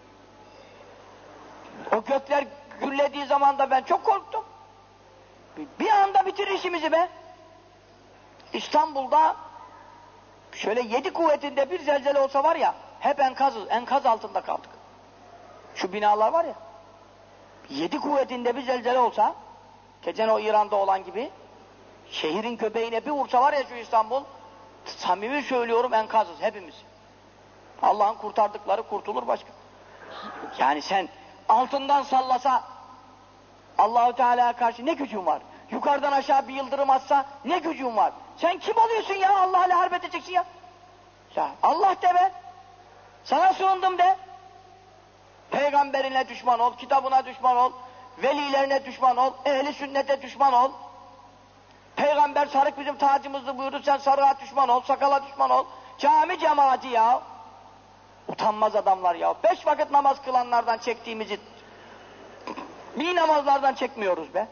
O gökler gürlediği zaman da ben çok korktum. Bir anda bitir işimizi be. İstanbul'da şöyle yedi kuvvetinde bir zelzele olsa var ya, hep enkazız, enkaz altında kaldık. Şu binalar var ya, yedi kuvvetinde bir zelzele olsa, geçen o İran'da olan gibi, şehrin köpeğine bir vursa var ya şu İstanbul, samimi söylüyorum enkazız hepimiz. Allah'ın kurtardıkları kurtulur başka. Yani sen altından sallasa, Allah-u Teala'ya karşı ne gücün var? Yukarıdan aşağı bir yıldırım atsa ne gücün var? Sen kim oluyorsun ya? Allah'la harp edeceksin ya. Ya Allah de be. Sana sığındım de. Peygamberine düşman ol, kitabına düşman ol, velilerine düşman ol, ehli sünnete düşman ol. Peygamber sarık bizim tacımızdı buyurdu, sen sarığa düşman ol, sakala düşman ol. Cami cemaati ya. Utanmaz adamlar ya. Beş vakit namaz kılanlardan çektiğimizi bir namazlardan çekmiyoruz be.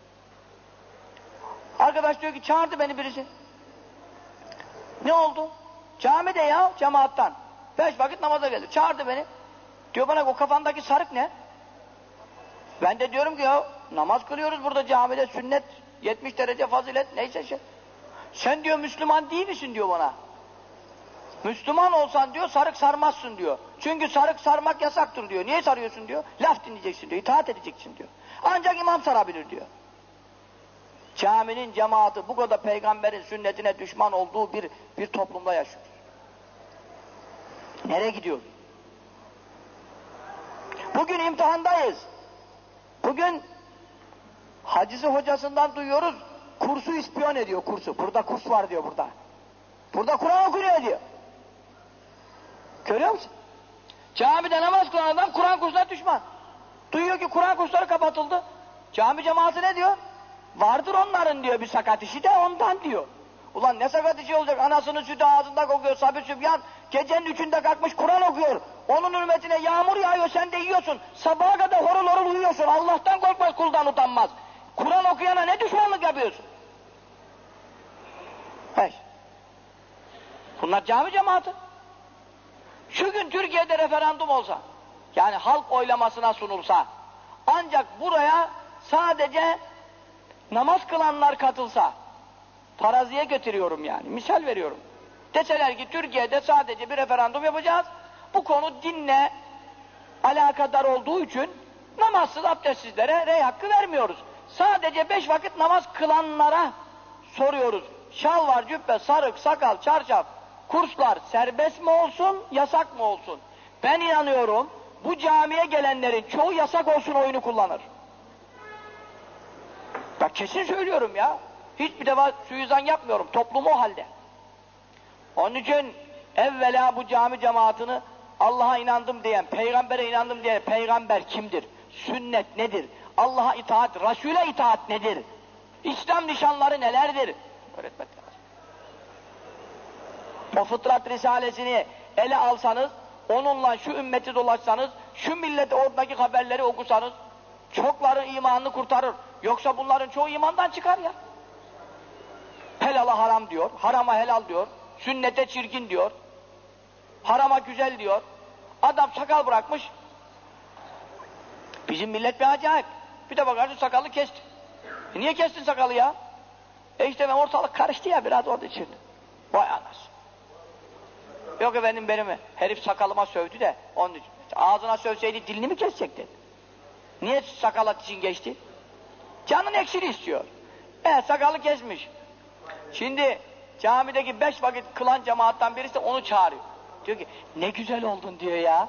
Arkadaş diyor ki çağırdı beni birisi. Ne oldu? Camide ya, cemaattan. Beş vakit namaza geldi. Çağırdı beni. Diyor bana o kafandaki sarık ne? Ben de diyorum ki ya namaz kılıyoruz burada camide, sünnet, yetmiş derece fazilet, neyse şey. Sen diyor Müslüman değil misin diyor bana. Müslüman olsan diyor sarık sarmazsın diyor. Çünkü sarık sarmak yasaktır diyor. Niye sarıyorsun diyor. Laf dinleyeceksin diyor. İtaat edeceksin diyor. Ancak imam sarabilir diyor. Caminin cemaati bu kadar peygamberin sünnetine düşman olduğu bir bir toplumda yaşıyor. Nereye gidiyor? Bugün imtihandayız. Bugün hacısı hocasından duyuyoruz. Kursu ispiyon ediyor kursu. Burada kurs var diyor burada. Burada Kur'an okunuyor diyor. Görüyor musun? Camide namaz kılan adam Kur'an kursuna düşman. Duyuyor ki Kur'an kursları kapatıldı. Cami cemaati ne diyor? Vardır onların diyor bir sakat işi de ondan diyor. Ulan ne sakat işi olacak? Anasının sütü ağzında kokuyor Sabi Sübyan. Gecenin üçünde kalkmış Kur'an okuyor. Onun hürmetine yağmur yağıyor sen de yiyorsun. Sabaha kadar horul horul uyuyorsun. Allah'tan korkmaz, kuldan utanmaz. Kur'an okuyana ne düşmanlık yapıyorsun? Hayır. Bunlar cami cemaati. Şu gün Türkiye'de referandum olsa, yani halk oylamasına sunulsa, ancak buraya sadece namaz kılanlar katılsa, faraziye götürüyorum yani, misal veriyorum. Deseler ki Türkiye'de sadece bir referandum yapacağız, bu konu dinle alakadar olduğu için Namazsız, abdestsizlere rey hakkı vermiyoruz. Sadece beş vakit namaz kılanlara soruyoruz. Şal var, cübbe, sarık, sakal, çarşaf, kurslar serbest mi olsun, yasak mı olsun? Ben inanıyorum, bu camiye gelenlerin çoğu yasak olsun oyunu kullanır. Bak kesin söylüyorum ya. Hiçbir defa suizan yapmıyorum, toplum o halde. Onun için evvela bu cami cemaatini Allah'a inandım diyen, peygambere inandım diyen peygamber kimdir? Sünnet nedir? Allah'a itaat, Resul'e itaat nedir? İslam nişanları nelerdir? Öğretmek lazım. O fıtrat risalesini ele alsanız, onunla şu ümmeti dolaşsanız, şu millete oradaki haberleri okusanız, çokların imanını kurtarır. Yoksa bunların çoğu imandan çıkar ya. Helala haram diyor, harama helal diyor, sünnete çirkin diyor, harama güzel diyor. Adam sakal bırakmış. Bizim millet bir acayip. Bir de bakarsın sakalı kesti. E niye kestin sakalı ya? E işte ben ortalık karıştı ya biraz orada için. Vay anasını. Yok efendim benim herif sakalıma sövdü de onun için. Ağzına sövseydi dilini mi kesecektin? Niye sakalat için geçti? Canın eksili istiyor. E sakalı kesmiş. Şimdi camideki beş vakit kılan cemaattan birisi de onu çağırıyor. Diyor ki ne güzel oldun diyor ya.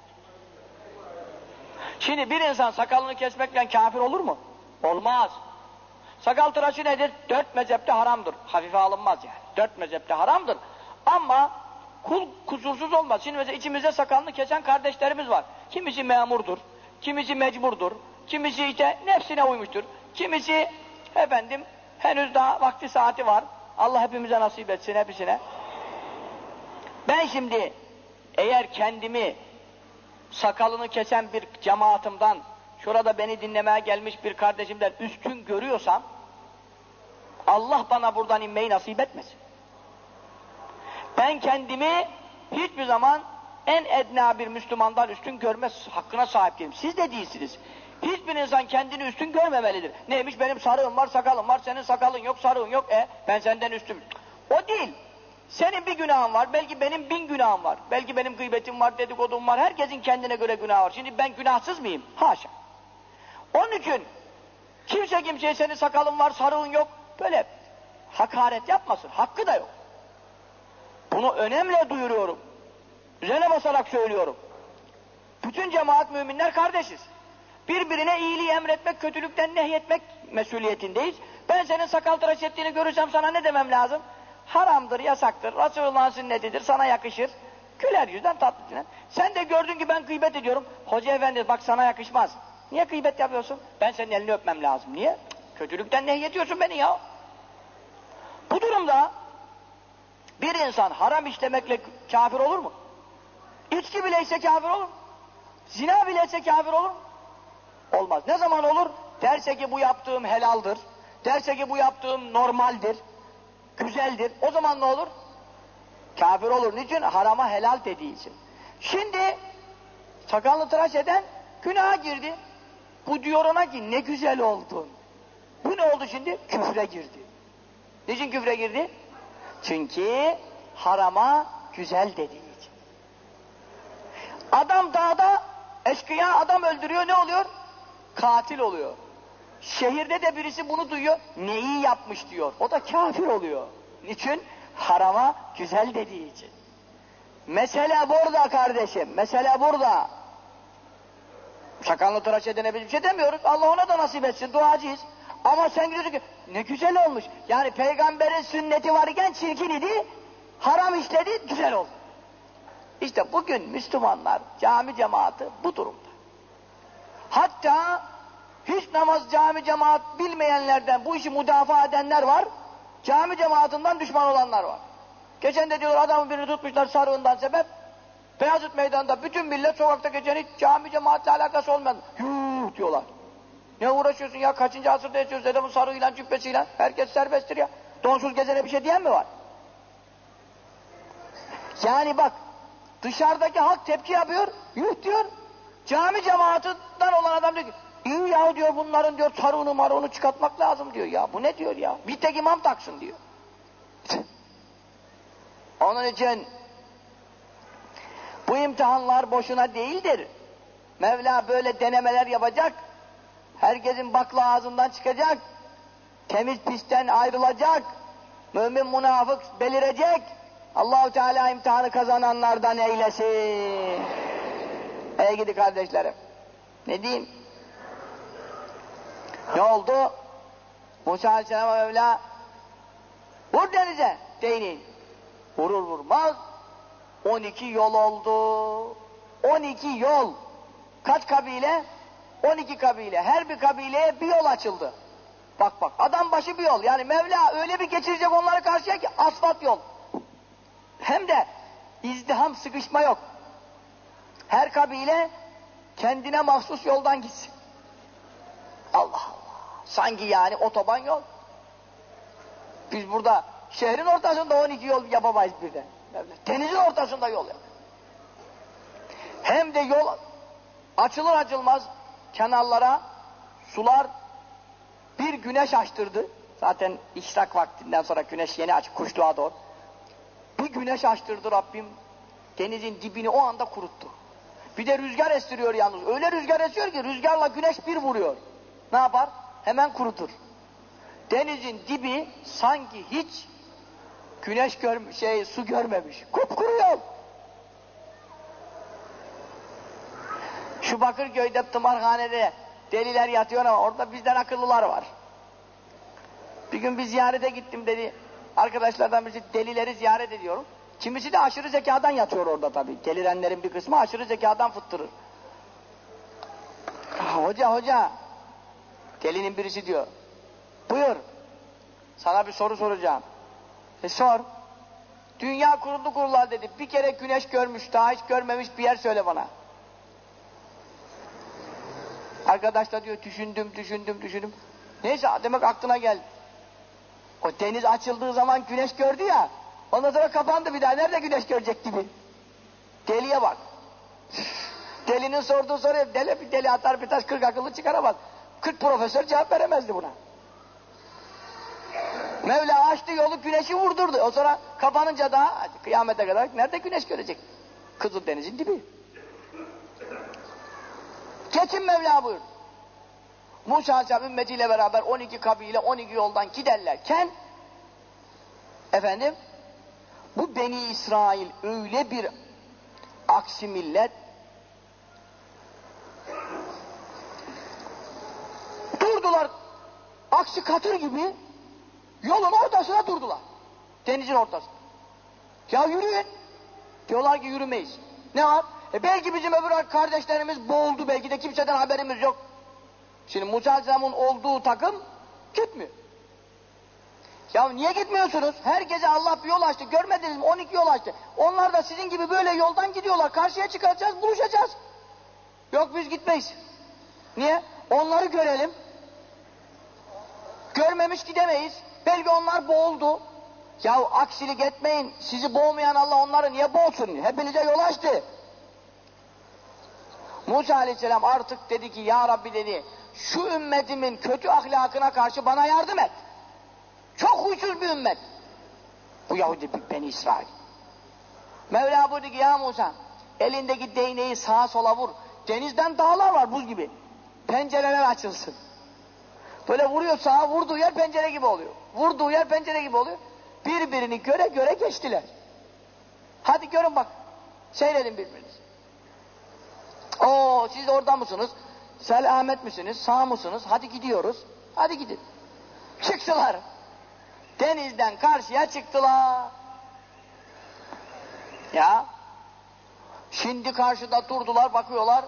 Şimdi bir insan sakalını kesmekle kafir olur mu? Olmaz. Sakal tıraşı nedir? Dört mezhepte haramdır. Hafife alınmaz yani. Dört mezhepte haramdır. Ama kul kusursuz olmaz. Şimdi mesela içimizde sakalını kesen kardeşlerimiz var. Kimisi memurdur, kimisi mecburdur, kimisi işte nefsine uymuştur, kimisi efendim henüz daha vakti saati var. Allah hepimize nasip etsin hepsine. Ben şimdi eğer kendimi sakalını kesen bir cemaatimden, şurada beni dinlemeye gelmiş bir kardeşimden üstün görüyorsam, Allah bana buradan inmeyi nasip etmesin. Ben kendimi hiçbir zaman en edna bir Müslümandan üstün görme hakkına sahip değilim. Siz de değilsiniz. Hiçbir insan kendini üstün görmemelidir. Neymiş benim sarığım var, sakalım var, senin sakalın yok, sarığın yok, e ben senden üstüm. O değil. Senin bir günahın var, belki benim bin günahım var. Belki benim gıybetim var, dedikodum var, herkesin kendine göre günahı var. Şimdi ben günahsız mıyım? Haşa. Onun için kimse kimseye senin sakalın var, sarığın yok, böyle hakaret yapmasın, hakkı da yok. Bunu önemli duyuruyorum. Üzerine basarak söylüyorum. Bütün cemaat müminler kardeşiz. Birbirine iyiliği emretmek, kötülükten nehyetmek mesuliyetindeyiz. Ben senin sakal tıraş ettiğini görürsem sana ne demem lazım? Haramdır, yasaktır, Resulullah'ın sünnetidir, sana yakışır. Güler yüzden tatlı yüzden. Sen de gördün ki ben gıybet ediyorum. Hoca efendi bak sana yakışmaz. Niye gıybet yapıyorsun? Ben senin elini öpmem lazım. Niye? Kötülükten nehyediyorsun beni ya. Bu durumda bir insan haram işlemekle kafir olur mu? İçki bile ise kafir olur mu? Zina bile ise kafir olur mu? Olmaz. Ne zaman olur? Derse ki bu yaptığım helaldir. Derse ki bu yaptığım normaldir. Güzeldir. O zaman ne olur? Kafir olur. Niçin? Harama helal dediği için. Şimdi sakallı tıraş eden günaha girdi. Bu diyor ona ki ne güzel oldun. Bu ne oldu şimdi? Küfre girdi. Niçin küfre girdi? Çünkü harama güzel dediği için. Adam dağda eşkıya adam öldürüyor, ne oluyor? Katil oluyor. Şehirde de birisi bunu duyuyor, neyi yapmış diyor. O da kafir oluyor. Niçin? Harama güzel dediği için. Mesele burada kardeşim, mesele burada. Sakallı tıraş edene bir şey demiyoruz, Allah ona da nasip etsin, duacıyız. Ama sen diyorsun ki, ne güzel olmuş. Yani peygamberin sünneti varken çirkin idi, haram işledi, güzel oldu. İşte bugün Müslümanlar, cami cemaati bu durumda. Hatta hiç namaz, cami, cemaat bilmeyenlerden bu işi müdafaa edenler var, cami cemaatinden düşman olanlar var. Geçen de diyorlar adamın birini tutmuşlar sarığından sebep, Beyazıt Meydanı'nda bütün millet sokakta geçen hiç cami cemaatle alakası olmayan, yuh diyorlar. Ne uğraşıyorsun ya, kaçıncı asırda yaşıyoruz, adamın sarığıyla, cübbesiyle, herkes serbesttir ya. Donsuz gezene bir şey diyen mi var? Yani bak, dışarıdaki halk tepki yapıyor, yuh diyor. Cami cemaatinden olan adam diyor ki, iyi ya diyor, bunların diyor sarığını marığını çıkartmak lazım diyor ya. Bu ne diyor ya? Bir tek imam taksın diyor. Onun için bu imtihanlar boşuna değildir. Mevla böyle denemeler yapacak. Herkesin bakla ağzından çıkacak. Temiz pisten ayrılacak. Mümin münafık belirecek. Allah-u Teala imtihanı kazananlardan eylesin. Ey gidi kardeşlerim. Ne diyeyim? Ne oldu? Musa Aleyhisselam'a Mevla vur denize değneğin. Vurur vurmaz on iki yol oldu. on iki yol. Kaç kabile? on iki kabile. Her bir kabileye bir yol açıldı. Bak bak adam başı bir yol. Yani Mevla öyle bir geçirecek onları karşıya ki asfalt yol. Hem de izdiham, sıkışma yok. Her kabile kendine mahsus yoldan gitsin. Allah Allah. Sanki yani otoban yol. Biz burada şehrin ortasında on iki yol yapamayız birden. Denizin ortasında yol yap. Hem de yol açılır açılmaz kenarlara sular bir güneş açtırdı. Zaten işrak vaktinden sonra güneş yeni açık kuşluğa doğru. Bir güneş açtırdı Rabbim. Denizin dibini o anda kuruttu. Bir de rüzgar estiriyor yalnız. Öyle rüzgar esiyor ki rüzgarla güneş bir vuruyor. Ne yapar? Hemen kurutur. Denizin dibi sanki hiç güneş görmüş, şey su görmemiş. Kupkuru yol. Şu Bakırköy'de tımarhanede deliler yatıyor ama orada bizden akıllılar var. Bir gün bir ziyarete gittim dedi. Arkadaşlardan birisi delileri ziyaret ediyorum. Kimisi de aşırı zekadan yatıyor orada tabii. Delirenlerin bir kısmı aşırı zekadan fıttırır. Hoca hoca. Delinin birisi diyor. Buyur. Sana bir soru soracağım. E sor. Dünya kuruldu kurular dedi. Bir kere güneş görmüş, daha hiç görmemiş bir yer söyle bana. Arkadaş da diyor düşündüm, düşündüm, düşündüm. Neyse demek aklına geldi. O deniz açıldığı zaman güneş gördü ya. Ondan sonra kapandı bir daha. Nerede güneş görecek gibi? Deliye bak. Delinin sorduğu soruya deli bir deli atar bir taş kırk akıllı çıkaramaz. kırk profesör cevap veremezdi buna. Mevla açtı yolu güneşi vurdurdu. O sonra kapanınca daha kıyamete kadar nerede güneş görecek? Kızıldeniz'in dibi. Geçin Mevla buyur. Musa Aleyhisselam ümmetiyle beraber on iki kabile on iki yoldan giderlerken efendim bu Beni İsrail öyle bir aksi millet durdular aksi katır gibi yolun ortasına durdular. Denizin ortasına. Ya yürüyün. Diyorlar ki yürümeyiz. Ne var? E belki bizim öbür kardeşlerimiz boğuldu belki de kimseden haberimiz yok. Şimdi Musa Aleyhisselam'ın olduğu takım gitmiyor. Ya niye gitmiyorsunuz? Herkese Allah bir yol açtı. Görmediniz mi? on iki yol açtı. Onlar da sizin gibi böyle yoldan gidiyorlar. Karşıya çıkacağız, buluşacağız. Yok biz gitmeyiz. Niye? Onları görelim. Görmemiş gidemeyiz. Belki onlar boğuldu. Ya aksilik etmeyin. Sizi boğmayan Allah onları niye boğsun? Hepinize yol açtı. Musa Aleyhisselam artık dedi ki ya Rabbi dedi şu ümmetimin kötü ahlakına karşı bana yardım et. Çok huysuz bir ümmet. Bu Yahudi Beni İsrail. Mevla buyurdu ki ya Musa elindeki değneği sağa sola vur. Denizden dağlar var buz gibi. Pencereler açılsın. Böyle vuruyor sağa vurduğu yer pencere gibi oluyor. Vurduğu yer pencere gibi oluyor. Birbirini göre göre geçtiler. Hadi görün bak. Seyredin birbirinizi. Oo siz orada mısınız? Selamet misiniz? Sağ mısınız? Hadi gidiyoruz. Hadi gidin. Çıktılar. Denizden karşıya çıktılar. Ya. Şimdi karşıda durdular, bakıyorlar.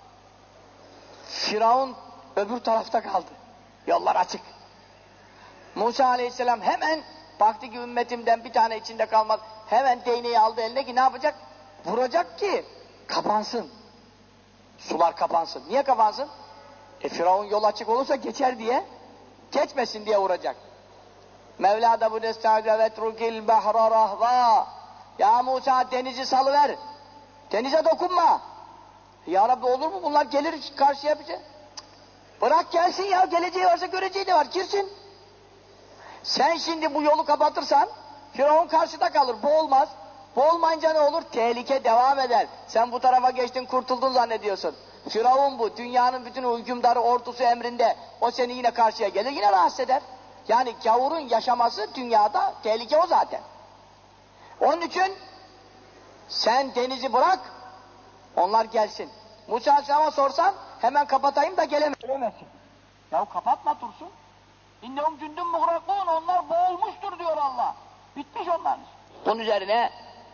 Firavun öbür tarafta kaldı. Yollar açık. Musa Aleyhisselam hemen baktı ki ümmetimden bir tane içinde kalmaz. Hemen değneği aldı eline ki ne yapacak? Vuracak ki kapansın. Sular kapansın. Niye kapansın? E Firavun yol açık olursa geçer diye, geçmesin diye vuracak. Mevla da bu destâde vetrukil behra rahva. Ya Musa denizi salıver. Denize dokunma. Ya Rabbi olur mu? Bunlar gelir karşıya bize. Bırak gelsin ya. Geleceği varsa göreceği de var. Girsin. Sen şimdi bu yolu kapatırsan Firavun karşıda kalır. Boğulmaz. Boğulmayınca ne olur? Tehlike devam eder. Sen bu tarafa geçtin kurtuldun zannediyorsun. Firavun bu, dünyanın bütün hükümdarı ordusu emrinde, o seni yine karşıya gelir, yine rahatsız eder. Yani gavurun yaşaması dünyada tehlike o zaten. Onun için sen denizi bırak, onlar gelsin. Musa Aleyhisselam'a sorsan, hemen kapatayım da gelemezsin. Ya kapatma dursun. İnnehum cündün muğrakûn, onlar boğulmuştur diyor Allah. Bitmiş onlar. Bunun üzerine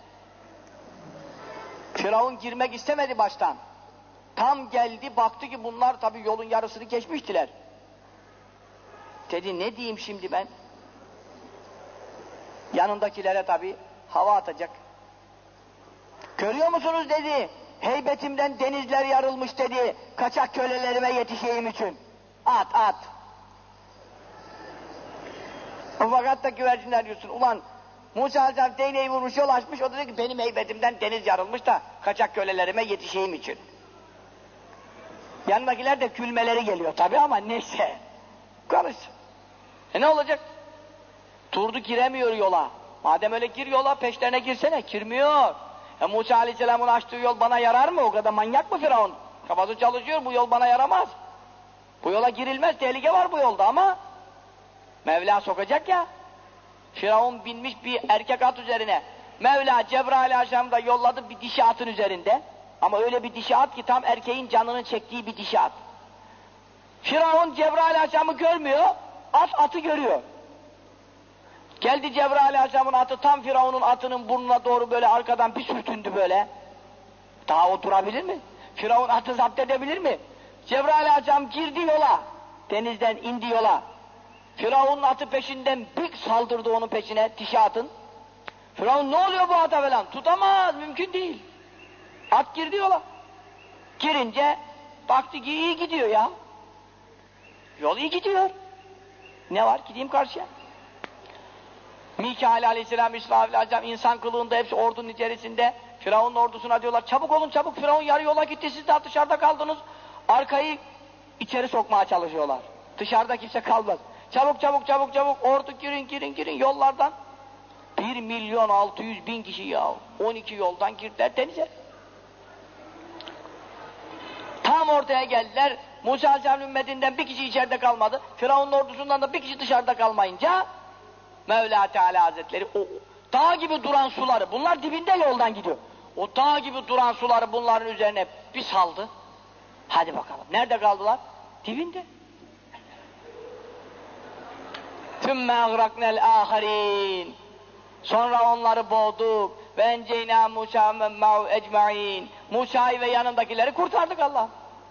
Firavun girmek istemedi baştan. Tam geldi, baktı ki bunlar tabii yolun yarısını geçmiştiler. Dedi, ne diyeyim şimdi ben? Yanındakilere tabii hava atacak. Görüyor musunuz dedi, heybetimden denizler yarılmış dedi, kaçak kölelerime yetişeyim için. At, at. Fakat da güvercinler diyorsun, ulan Musa Aleyhisselam değneği vurmuş, yol açmış, o da diyor ki benim heybetimden deniz yarılmış da kaçak kölelerime yetişeyim için. Yanındakiler de külmeleri geliyor tabii ama neyse. Karışsın. E ne olacak? Turdu giremiyor yola. Madem öyle gir yola, peşlerine girsene. Girmiyor. E Musa Aleyhisselam'ın açtığı yol bana yarar mı? O kadar manyak mı Firavun? Kafası çalışıyor, bu yol bana yaramaz. Bu yola girilmez, tehlike var bu yolda ama Mevla sokacak ya. Firavun binmiş bir erkek at üzerine. Mevla Cebrail Aleyhisselam'ı da yolladı bir dişi atın üzerinde. Ama öyle bir dişi at ki tam erkeğin canını çektiği bir dişi at. Firavun Cebrail Aleyhisselam'ı görmüyor, at atı görüyor. Geldi Cebrail Aleyhisselam'ın atı tam Firavun'un atının burnuna doğru böyle arkadan bir sürtündü böyle. Daha o durabilir mi? Firavun atı zapt edebilir mi? Cebrail Aleyhisselam girdi yola, denizden indi yola. Firavun'un atı peşinden bir saldırdı onun peşine, dişi atın. Firavun ne oluyor bu ata falan? Tutamaz, mümkün değil. At girdi yola. Girince baktı ki iyi gidiyor ya. Yol iyi gidiyor. Ne var? Gideyim karşıya. Mikail Aleyhisselam, İsrafil Aleyhisselam insan kılığında hepsi ordunun içerisinde. Firavun'un ordusuna diyorlar çabuk olun çabuk, Firavun yarı yola gitti, siz daha dışarıda kaldınız. Arkayı içeri sokmaya çalışıyorlar. Dışarıda kimse kalmaz. Çabuk çabuk çabuk çabuk, ordu girin girin girin yollardan. Bir milyon altı yüz bin kişi ya. On iki yoldan girdiler denize. Tam ortaya geldiler. Musa Aleyhisselam'ın ümmetinden bir kişi içeride kalmadı. Firavun'un ordusundan da bir kişi dışarıda kalmayınca Mevla Teala Hazretleri o dağ gibi duran suları, bunlar dibinde yoldan gidiyor. O dağ gibi duran suları bunların üzerine bir saldı. Hadi bakalım. Nerede kaldılar? Dibinde. ثُمَّ اَغْرَقْنَا الْآخَرِينَ Sonra onları boğduk. وَاَنْجَيْنَا مُوسَى مَنْ مَعُ اَجْمَعِينَ Musa'yı ve yanındakileri kurtardık Allah.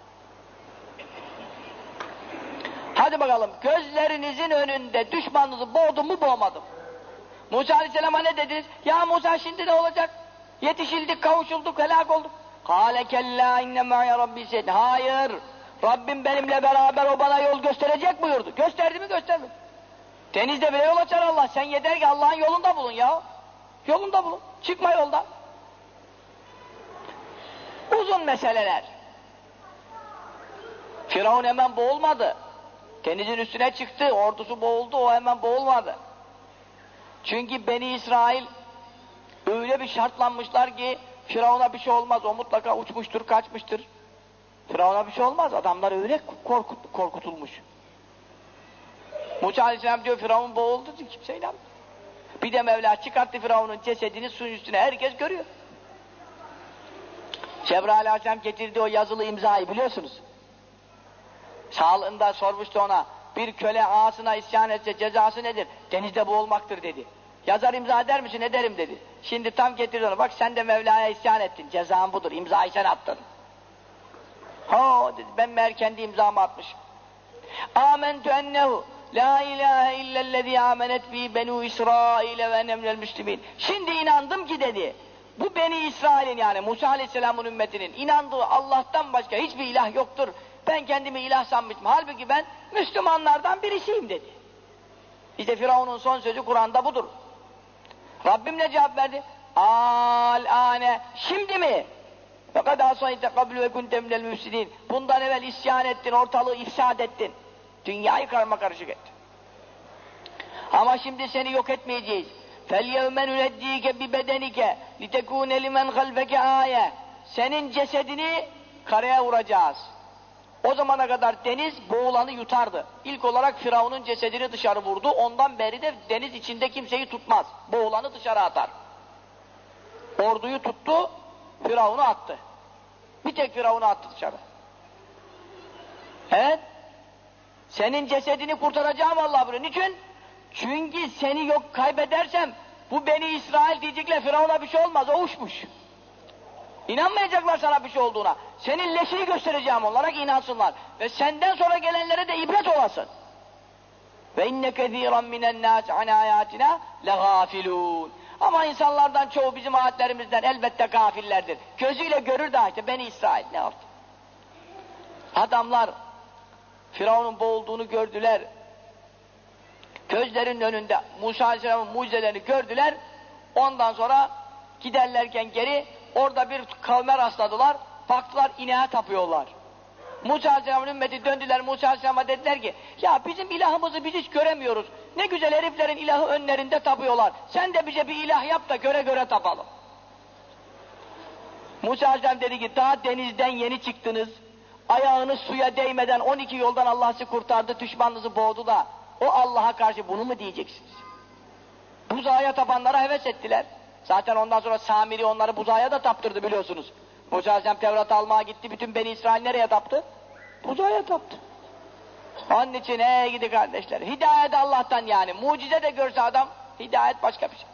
Hadi bakalım, gözlerinizin önünde düşmanınızı boğdum mu boğmadım. Musa Aleyhisselam'a ne dediniz? Ya Musa şimdi ne olacak? Yetişildik, kavuşulduk, helak olduk. قَالَ كَلَّا اِنَّ مَعْيَ رَبِّي سَيْدٍ Hayır, Rabbim benimle beraber o bana yol gösterecek buyurdu. Gösterdi mi göstermedi. Denizde bile yol açar Allah. Sen yeter ki Allah'ın yolunda bulun ya. Yolunda bulun. Çıkma yoldan. Uzun meseleler. Firavun hemen boğulmadı. Denizin üstüne çıktı, ordusu boğuldu, o hemen boğulmadı. Çünkü Beni İsrail öyle bir şartlanmışlar ki Firavun'a bir şey olmaz, o mutlaka uçmuştur, kaçmıştır. Firavun'a bir şey olmaz, adamlar öyle korkut, korkutulmuş. Musa Aleyhisselam diyor, Firavun boğuldu diyor, kimse inanmıyor. Bir de Mevla çıkarttı Firavun'un cesedini suyun üstüne, herkes görüyor. Cebrail Aleyhisselam getirdi o yazılı imzayı biliyorsunuz. Sağlığında sormuştu ona, bir köle ağasına isyan etse cezası nedir? Denizde boğulmaktır dedi. Yazar imza eder misin? Ederim dedi. Şimdi tam getirdi onu, bak sen de Mevla'ya isyan ettin, cezan budur, imzayı sen attın. Ha dedi, ben meğer kendi imzamı atmışım. Âmentü ennehu la ilahe illellezî âmenet bî benû İsrail ve enemlel müslimîn. Şimdi inandım ki dedi, bu Beni İsrail'in yani Musa Aleyhisselam'ın ümmetinin inandığı Allah'tan başka hiçbir ilah yoktur. Ben kendimi ilah sanmıştım. Halbuki ben Müslümanlardan birisiyim dedi. İşte Firavun'un son sözü Kur'an'da budur. Rabbim ne cevap verdi? Al-âne, şimdi mi? Fakat asayte kablu ve kunte minel müfsidin. Bundan evvel isyan ettin, ortalığı ifsad ettin. Dünyayı karmakarışık ettin. Ama şimdi seni yok etmeyeceğiz. فَالْيَوْمَ نُنَجِّيكَ بِبَدَنِكَ لِتَكُونَ لِمَنْ خَلْفَكَ آيَةً Senin cesedini karaya vuracağız. O zamana kadar deniz boğulanı yutardı. İlk olarak Firavun'un cesedini dışarı vurdu. Ondan beri de deniz içinde kimseyi tutmaz. Boğulanı dışarı atar. Orduyu tuttu, Firavun'u attı. Bir tek Firavun'u attı dışarı. Evet. Senin cesedini kurtaracağım Allah buyuruyor. Niçin? Çünkü seni yok kaybedersem bu Beni İsrail diyecekler, Firavun'a bir şey olmaz, o uçmuş. İnanmayacaklar sana bir şey olduğuna. Senin leşini göstereceğim onlara ki inansınlar. Ve senden sonra gelenlere de ibret olasın. Ve inne kezîran minen nâs an âyâtinâ legâfilûn. Ama insanlardan çoğu bizim ayetlerimizden elbette gafillerdir. Gözüyle görür de işte Beni İsrail ne oldu? Adamlar Firavun'un boğulduğunu gördüler. Gözlerinin önünde Musa Aleyhisselam'ın mucizelerini gördüler. Ondan sonra giderlerken geri orada bir kavme rastladılar. Baktılar ineğe tapıyorlar. Musa Aleyhisselam'ın ümmeti döndüler Musa Aleyhisselam'a dediler ki ya bizim ilahımızı biz hiç göremiyoruz. Ne güzel heriflerin ilahı önlerinde tapıyorlar. Sen de bize bir ilah yap da göre göre tapalım. Musa Aleyhisselam dedi ki daha denizden yeni çıktınız. Ayağınız suya değmeden on iki yoldan Allah sizi kurtardı, düşmanınızı boğdu da o Allah'a karşı bunu mu diyeceksiniz? Buzağa tapanlara heves ettiler. Zaten ondan sonra Samiri onları buzağa da taptırdı biliyorsunuz. Musa Aleyhisselam Tevrat'ı almaya gitti, bütün Beni İsrail nereye taptı? Buzağa taptı. Onun için ey gidi kardeşler, hidayet Allah'tan yani. Mucize de görse adam, hidayet başka bir şey.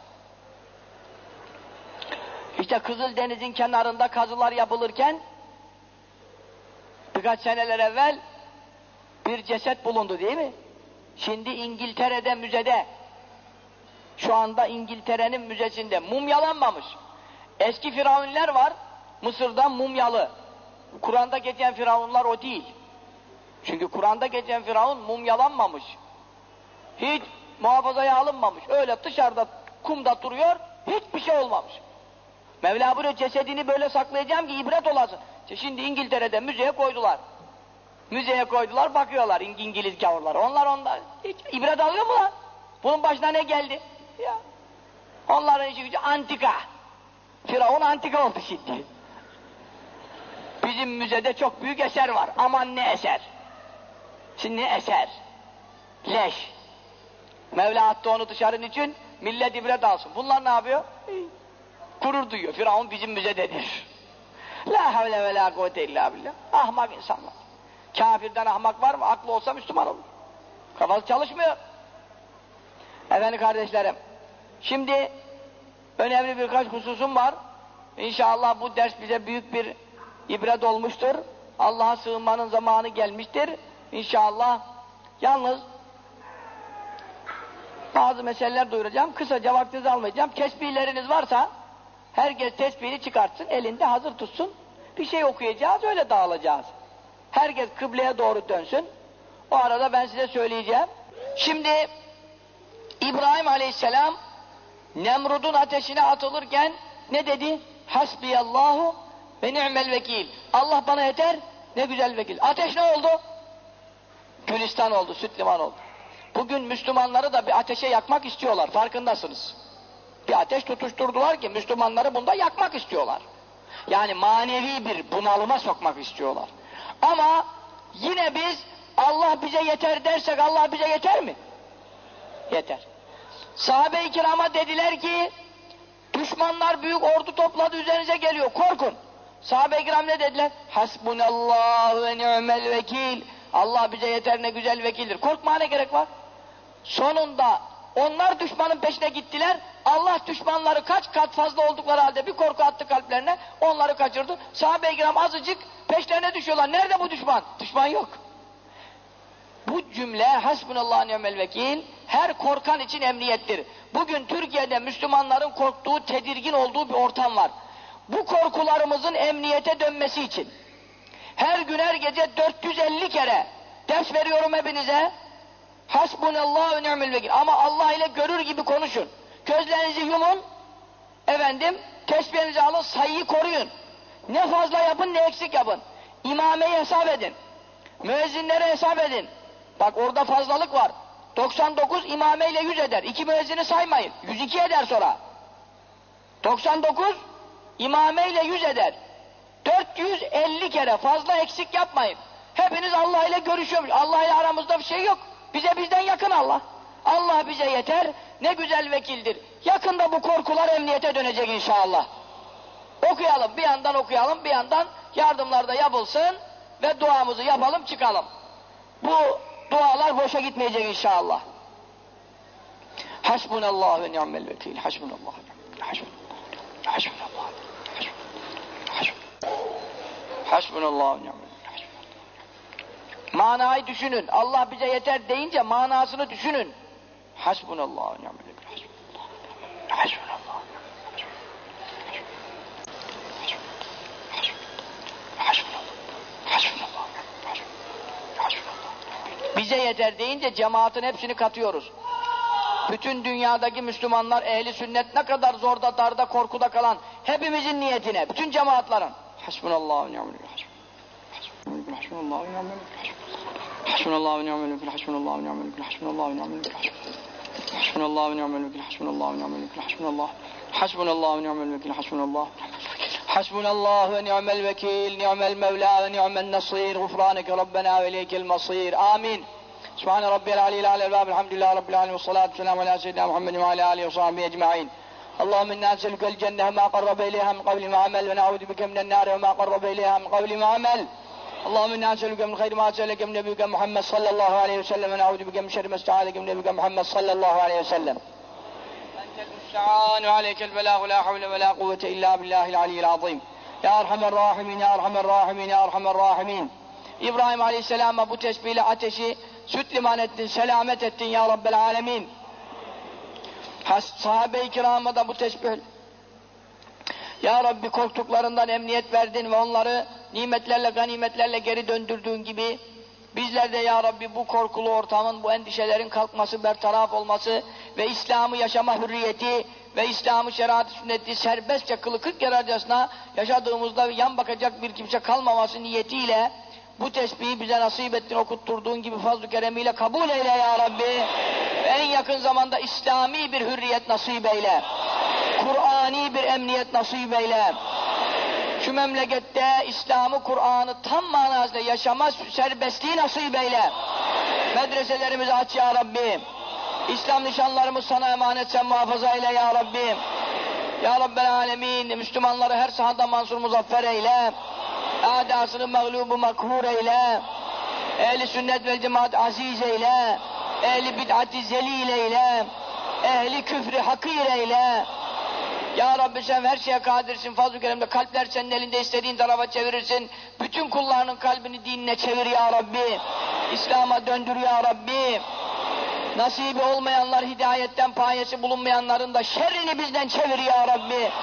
İşte Kızıldeniz'in kenarında kazılar yapılırken birkaç seneler evvel bir ceset bulundu değil mi? Şimdi İngiltere'de müzede, şu anda İngiltere'nin müzesinde mumyalanmamış. Eski firavunlar var, Mısır'da mumyalı. Kur'an'da geçen firavunlar o değil. Çünkü Kur'an'da geçen firavun mumyalanmamış. Hiç muhafazaya alınmamış. Öyle dışarıda kumda duruyor, hiçbir şey olmamış. Mevla buyuruyor cesedini böyle saklayacağım ki ibret olasın. Şimdi İngiltere'de müzeye koydular. Müzeye koydular, bakıyorlar İngiliz gavurlar. Onlar onlar hiç ibret alıyor mu lan? Bunun başına ne geldi? Ya. Onların işi gücü antika. Firavun antika oldu şimdi. Bizim müzede çok büyük eser var. Aman ne eser. Şimdi ne eser? Leş. Mevla attı onu dışarının için, millet ibret alsın. Bunlar ne yapıyor? Gurur duyuyor. Firavun bizim müzededir. La havle ve la kuvvete illa billah. Ahmak insanlar. Kafirden ahmak var mı? Aklı olsa Müslüman olur. Kafası çalışmıyor. Efendim kardeşlerim, şimdi önemli birkaç hususum var. İnşallah bu ders bize büyük bir ibret olmuştur. Allah'a sığınmanın zamanı gelmiştir. İnşallah. Yalnız bazı meseleler duyuracağım. Kısaca vaktinizi almayacağım. Tesbihleriniz varsa herkes tesbihini çıkartsın, elinde hazır tutsun. Bir şey okuyacağız, öyle dağılacağız. Herkes kıbleye doğru dönsün. O arada ben size söyleyeceğim. Şimdi İbrahim Aleyhisselam Nemrud'un ateşine atılırken ne dedi? Hasbiyallahu ve ni'mel vekil. Allah bana yeter, ne güzel vekil. Ateş ne oldu? Gülistan oldu, süt liman oldu. Bugün Müslümanları da bir ateşe yakmak istiyorlar, farkındasınız. Bir ateş tutuşturdular ki Müslümanları bunda yakmak istiyorlar. Yani manevi bir bunalıma sokmak istiyorlar. Ama yine biz Allah bize yeter dersek Allah bize yeter mi? Yeter. Sahabe-i kirama dediler ki düşmanlar büyük ordu topladı üzerinize geliyor, korkun. Sahabe-i kiram ne dediler? Hasbunallahu ve ni'mel vekil. Allah bize yeter, ne güzel vekildir. Korkmaya ne gerek var? Sonunda onlar düşmanın peşine gittiler. Allah düşmanları kaç kat fazla oldukları halde bir korku attı kalplerine. Onları kaçırdı. Sahabe-i kiram azıcık peşlerine düşüyorlar. Nerede bu düşman? Düşman yok. Bu cümle hasbunallahu ni'mel vekil her korkan için emniyettir. Bugün Türkiye'de Müslümanların korktuğu, tedirgin olduğu bir ortam var. Bu korkularımızın emniyete dönmesi için her gün her gece dört yüz elli kere ders veriyorum hepinize. Hasbunallahu ve ni'mel vekil. Ama Allah ile görür gibi konuşun. Gözlerinizi yumun. Efendim, tesbihinizi alın, sayıyı koruyun. Ne fazla yapın, ne eksik yapın. İmameyi hesap edin. Müezzinleri hesap edin. Bak orada fazlalık var. doksan dokuz imameyle yüz eder. İki müezzini saymayın. yüz iki eder sonra. doksan dokuz imameyle yüz eder. dört yüz elli kere fazla eksik yapmayın. Hepiniz Allah ile görüşüyormuş. Allah ile aramızda bir şey yok. Bize bizden yakın Allah. Allah bize yeter. Ne güzel vekildir. Yakında bu korkular emniyete dönecek inşallah. Okuyalım. Bir yandan okuyalım. Bir yandan yardımlar da yapılsın. Ve duamızı yapalım çıkalım. Bu dualar boşa gitmeyecek inşallah. Hasbunallahu ve ni'mel vekil. Hasbunallahu ve ni'mel vekil. Hasbunallahu ve ni'mel vekil. Hasbunallahu ve ni'mel vekil. Manayı düşünün. Allah bize yeter deyince manasını düşünün. Hasbunallahu ve ni'mel vekil. Hasbunallahu. Bize yeter deyince cemaatin hepsini katıyoruz. Bütün dünyadaki Müslümanlar, ehli sünnet ne kadar zorda, darda, korkuda kalan hepimizin niyetine, bütün cemaatlerin. Hasbunallahu ve ni'mel vekil. Hasbunallahu ve ni'mel vekil. Hasbunallahu ve ni'mel vekil. Hasbunallahu ve ni'mel vekil. Hasbunallahu ve ni'mel vekil. Hasbunallahu ve ni'mel vekil. Hasbunallahu ve ni'mel vekil. Hasbunallah. Hasbunallahu ve ni'mel vekil. Hasbunallah. Hasbunallahu ve ni'mel vekil. Ni'mel mevla ve ni'mel nasir. Gufraneke Rabbena ve ileykel masir. Amin. Subhane Rabbiyel aliyyil alel vâb. Elhamdülillahi Rabbil alemin. Ve salatu selamu ala seyyidina Muhammedin ve ala alihi ve sahbihi ecma'in. Allahümme inna neselükel cenne ve ma qarrabe ileyha min kavli ve amel ve na'udu bike minen nâri ve ma qarrabe ileyha min kavli ve amel. Allahümme inna neselüke min hayri ma se'eleke min nebiyyike Muhammed sallallahu aleyhi ve sellem ve na'udu bike min şerri ma ista'aleke min nebiyyike Muhammed sallallahu aleyhi ve sellem. Entel müsta'an ve aleykel belâhu la havle ve la kuvvete illa billahil aliyyil azim. Ya Erhamer Rahimin, Ya Erhamer Rahimin, Ya Erhamer Rahimin. İbrahim Aleyhisselam'a bu tesbihle ateşi süt liman ettin, selamet ettin ya Rabbel Alemin. Sahabe-i kirama da bu tesbih ya Rabbi korktuklarından emniyet verdin ve onları nimetlerle, ganimetlerle geri döndürdüğün gibi bizler de ya Rabbi bu korkulu ortamın, bu endişelerin kalkması, bertaraf olması ve İslam'ı yaşama hürriyeti ve İslam'ı şeriat-ı sünneti serbestçe kılı kırk yararcasına yaşadığımızda yan bakacak bir kimse kalmaması niyetiyle bu tesbihi bize nasip ettin, okutturduğun gibi fazl-ı keremiyle kabul eyle ya Rabbi. Ve en yakın zamanda İslami bir hürriyet nasip eyle. Kur'ani bir emniyet nasip eyle. Şu memlekette İslam'ı, Kur'an'ı tam manasıyla yaşama serbestliği nasip eyle. Medreselerimizi aç ya Rabbi. İslam nişanlarımız sana emanet, sen muhafaza eyle ya Rabbi. Ya Rabbel Alemin, Müslümanları her sahada mansur muzaffer eyle. Âdâsını mağlubu makhur eyle. Ehli sünnet vel cemaat aziz eyle. Ehli bid'ati zelil eyle. Ehli küfrü hakir eyle. Ya Rabbi sen her şeye kadirsin, fazl-ı keremde kalpler senin elinde, istediğin tarafa çevirirsin. Bütün kullarının kalbini dinine çevir ya Rabbi. İslam'a döndür ya Rabbi. Nasibi olmayanlar, hidayetten payesi bulunmayanların da şerrini bizden çevir ya Rabbi.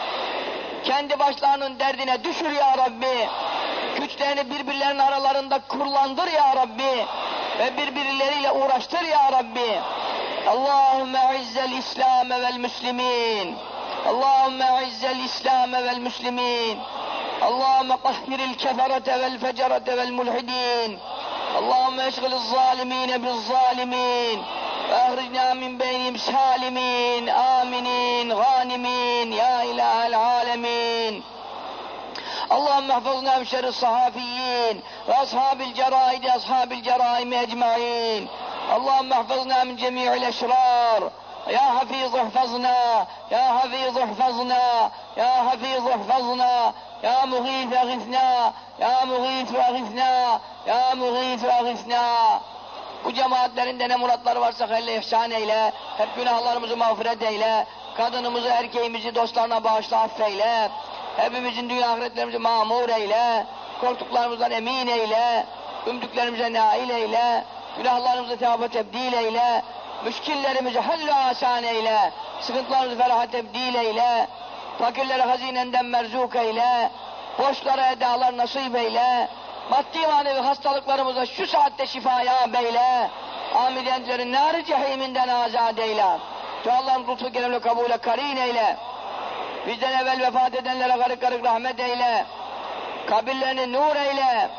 Kendi başlarının derdine düşür ya Rabbi. Güçlerini birbirlerinin aralarında kurlandır ya Rabbi. Ve birbirleriyle uğraştır ya Rabbi. Allahümme izzel İslam vel müslimin. Allahümme izzel İslam vel müslimin. Allahümme kahhiril keferete vel fecerete vel mulhidin. Allahümme eşgılil zalimine bil zalimin. Ve ehricna min beynihim salimin, aminin, ganimin, ya ilahel alemin. Allahümme hafızna min şerri sahafiyyin ve ashabil ceraidi, ashabil ceraimi ecmain. Allahümme hafızna min cemi'il eşrar. Ya hafiz ihfazna, ya hafiz ihfazna, ya hafiz ihfazna, ya mughith eğithna, ya mughith eğithna, ya mughith eğithna. Bu cemaatlerinde ne muratları varsa hayırlı ihsan eyle, hep günahlarımızı mağfiret eyle, kadınımızı, erkeğimizi dostlarına bağışla, affeyle, hepimizin dünya ahiretlerimizi mamur eyle, korktuklarımızdan emin eyle, ümdüklerimize nail eyle, günahlarımızı tevbe tebdil eyle, müşkillerimizi hallü asan eyle, sıkıntılarımızı feraha tebdil eyle, fakirlere hazinenden merzuk eyle, borçlara edalar nasip eyle, maddi manevi hastalıklarımıza şu saatte şifaya beyle, amidenlerin nar-ı cehiminden azad eyle, dualarımızı lütfu keremle kabule karin eyle, bizden evvel vefat edenlere garip garip rahmet eyle, kabirlerini nur eyle,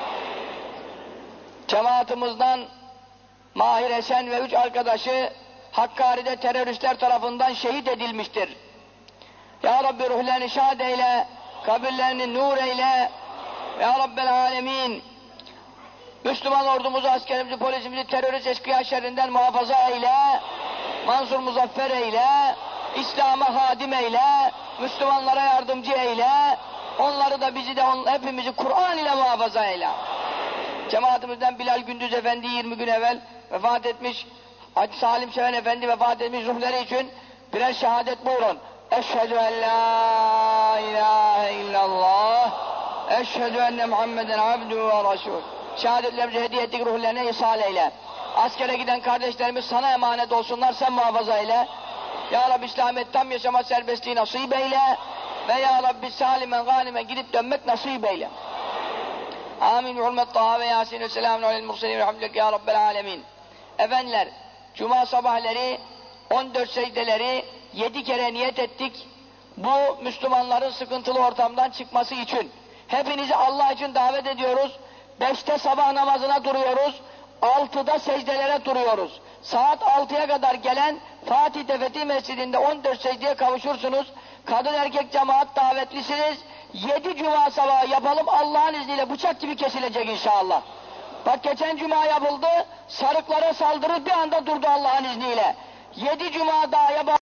cemaatimizden Mahir Esen ve üç arkadaşı Hakkari'de teröristler tarafından şehit edilmiştir. Ya Rabbi ruhlerini şad eyle, kabirlerini nur eyle. Ya Rabbel Alemin. Müslüman ordumuzu, askerimizi, polisimizi terörist eşkıya şerrinden muhafaza eyle. Mansur muzaffer eyle. İslam'a hadim eyle. Müslümanlara yardımcı eyle. Onları da bizi de on, hepimizi Kur'an ile muhafaza eyle. Cemaatimizden Bilal Gündüz Efendi yirmi gün evvel vefat etmiş. Hacı Salim Seven Efendi vefat etmiş, ruhları için birer şehadet buyurun. Eşhedü en la ilahe illallah. Eşhedü enne Muhammeden abduhu ve resul. Şehadetlerimizi hediye ettik, ruhlarına ishal eyle. Askere giden kardeşlerimiz sana emanet olsunlar, sen muhafaza eyle. Ya Rabbi İslamiyet tam yaşama serbestliği nasip eyle. Ve Ya Rabbi salimen ganimen gidip dönmek nasip eyle. Amin. Hürmet Taha ve Yasin ve selamun aleyhi murselin ve hamdülillah ya Rabbel alemin. Efendiler, Cuma sabahları on dört secdeleri yedi kere niyet ettik. Bu Müslümanların sıkıntılı ortamdan çıkması için. Hepinizi Allah için davet ediyoruz. Beşte sabah namazına duruyoruz. Altıda secdelere duruyoruz. Saat altıya kadar gelen Fatih Tefetti Mescidi'nde on dört secdeye kavuşursunuz. Kadın erkek cemaat davetlisiniz. Yedi cuma sabahı yapalım, Allah'ın izniyle bıçak gibi kesilecek inşallah. Bak geçen cuma yapıldı, sarıklara saldırı bir anda durdu Allah'ın izniyle. Yedi cuma daha yapalım.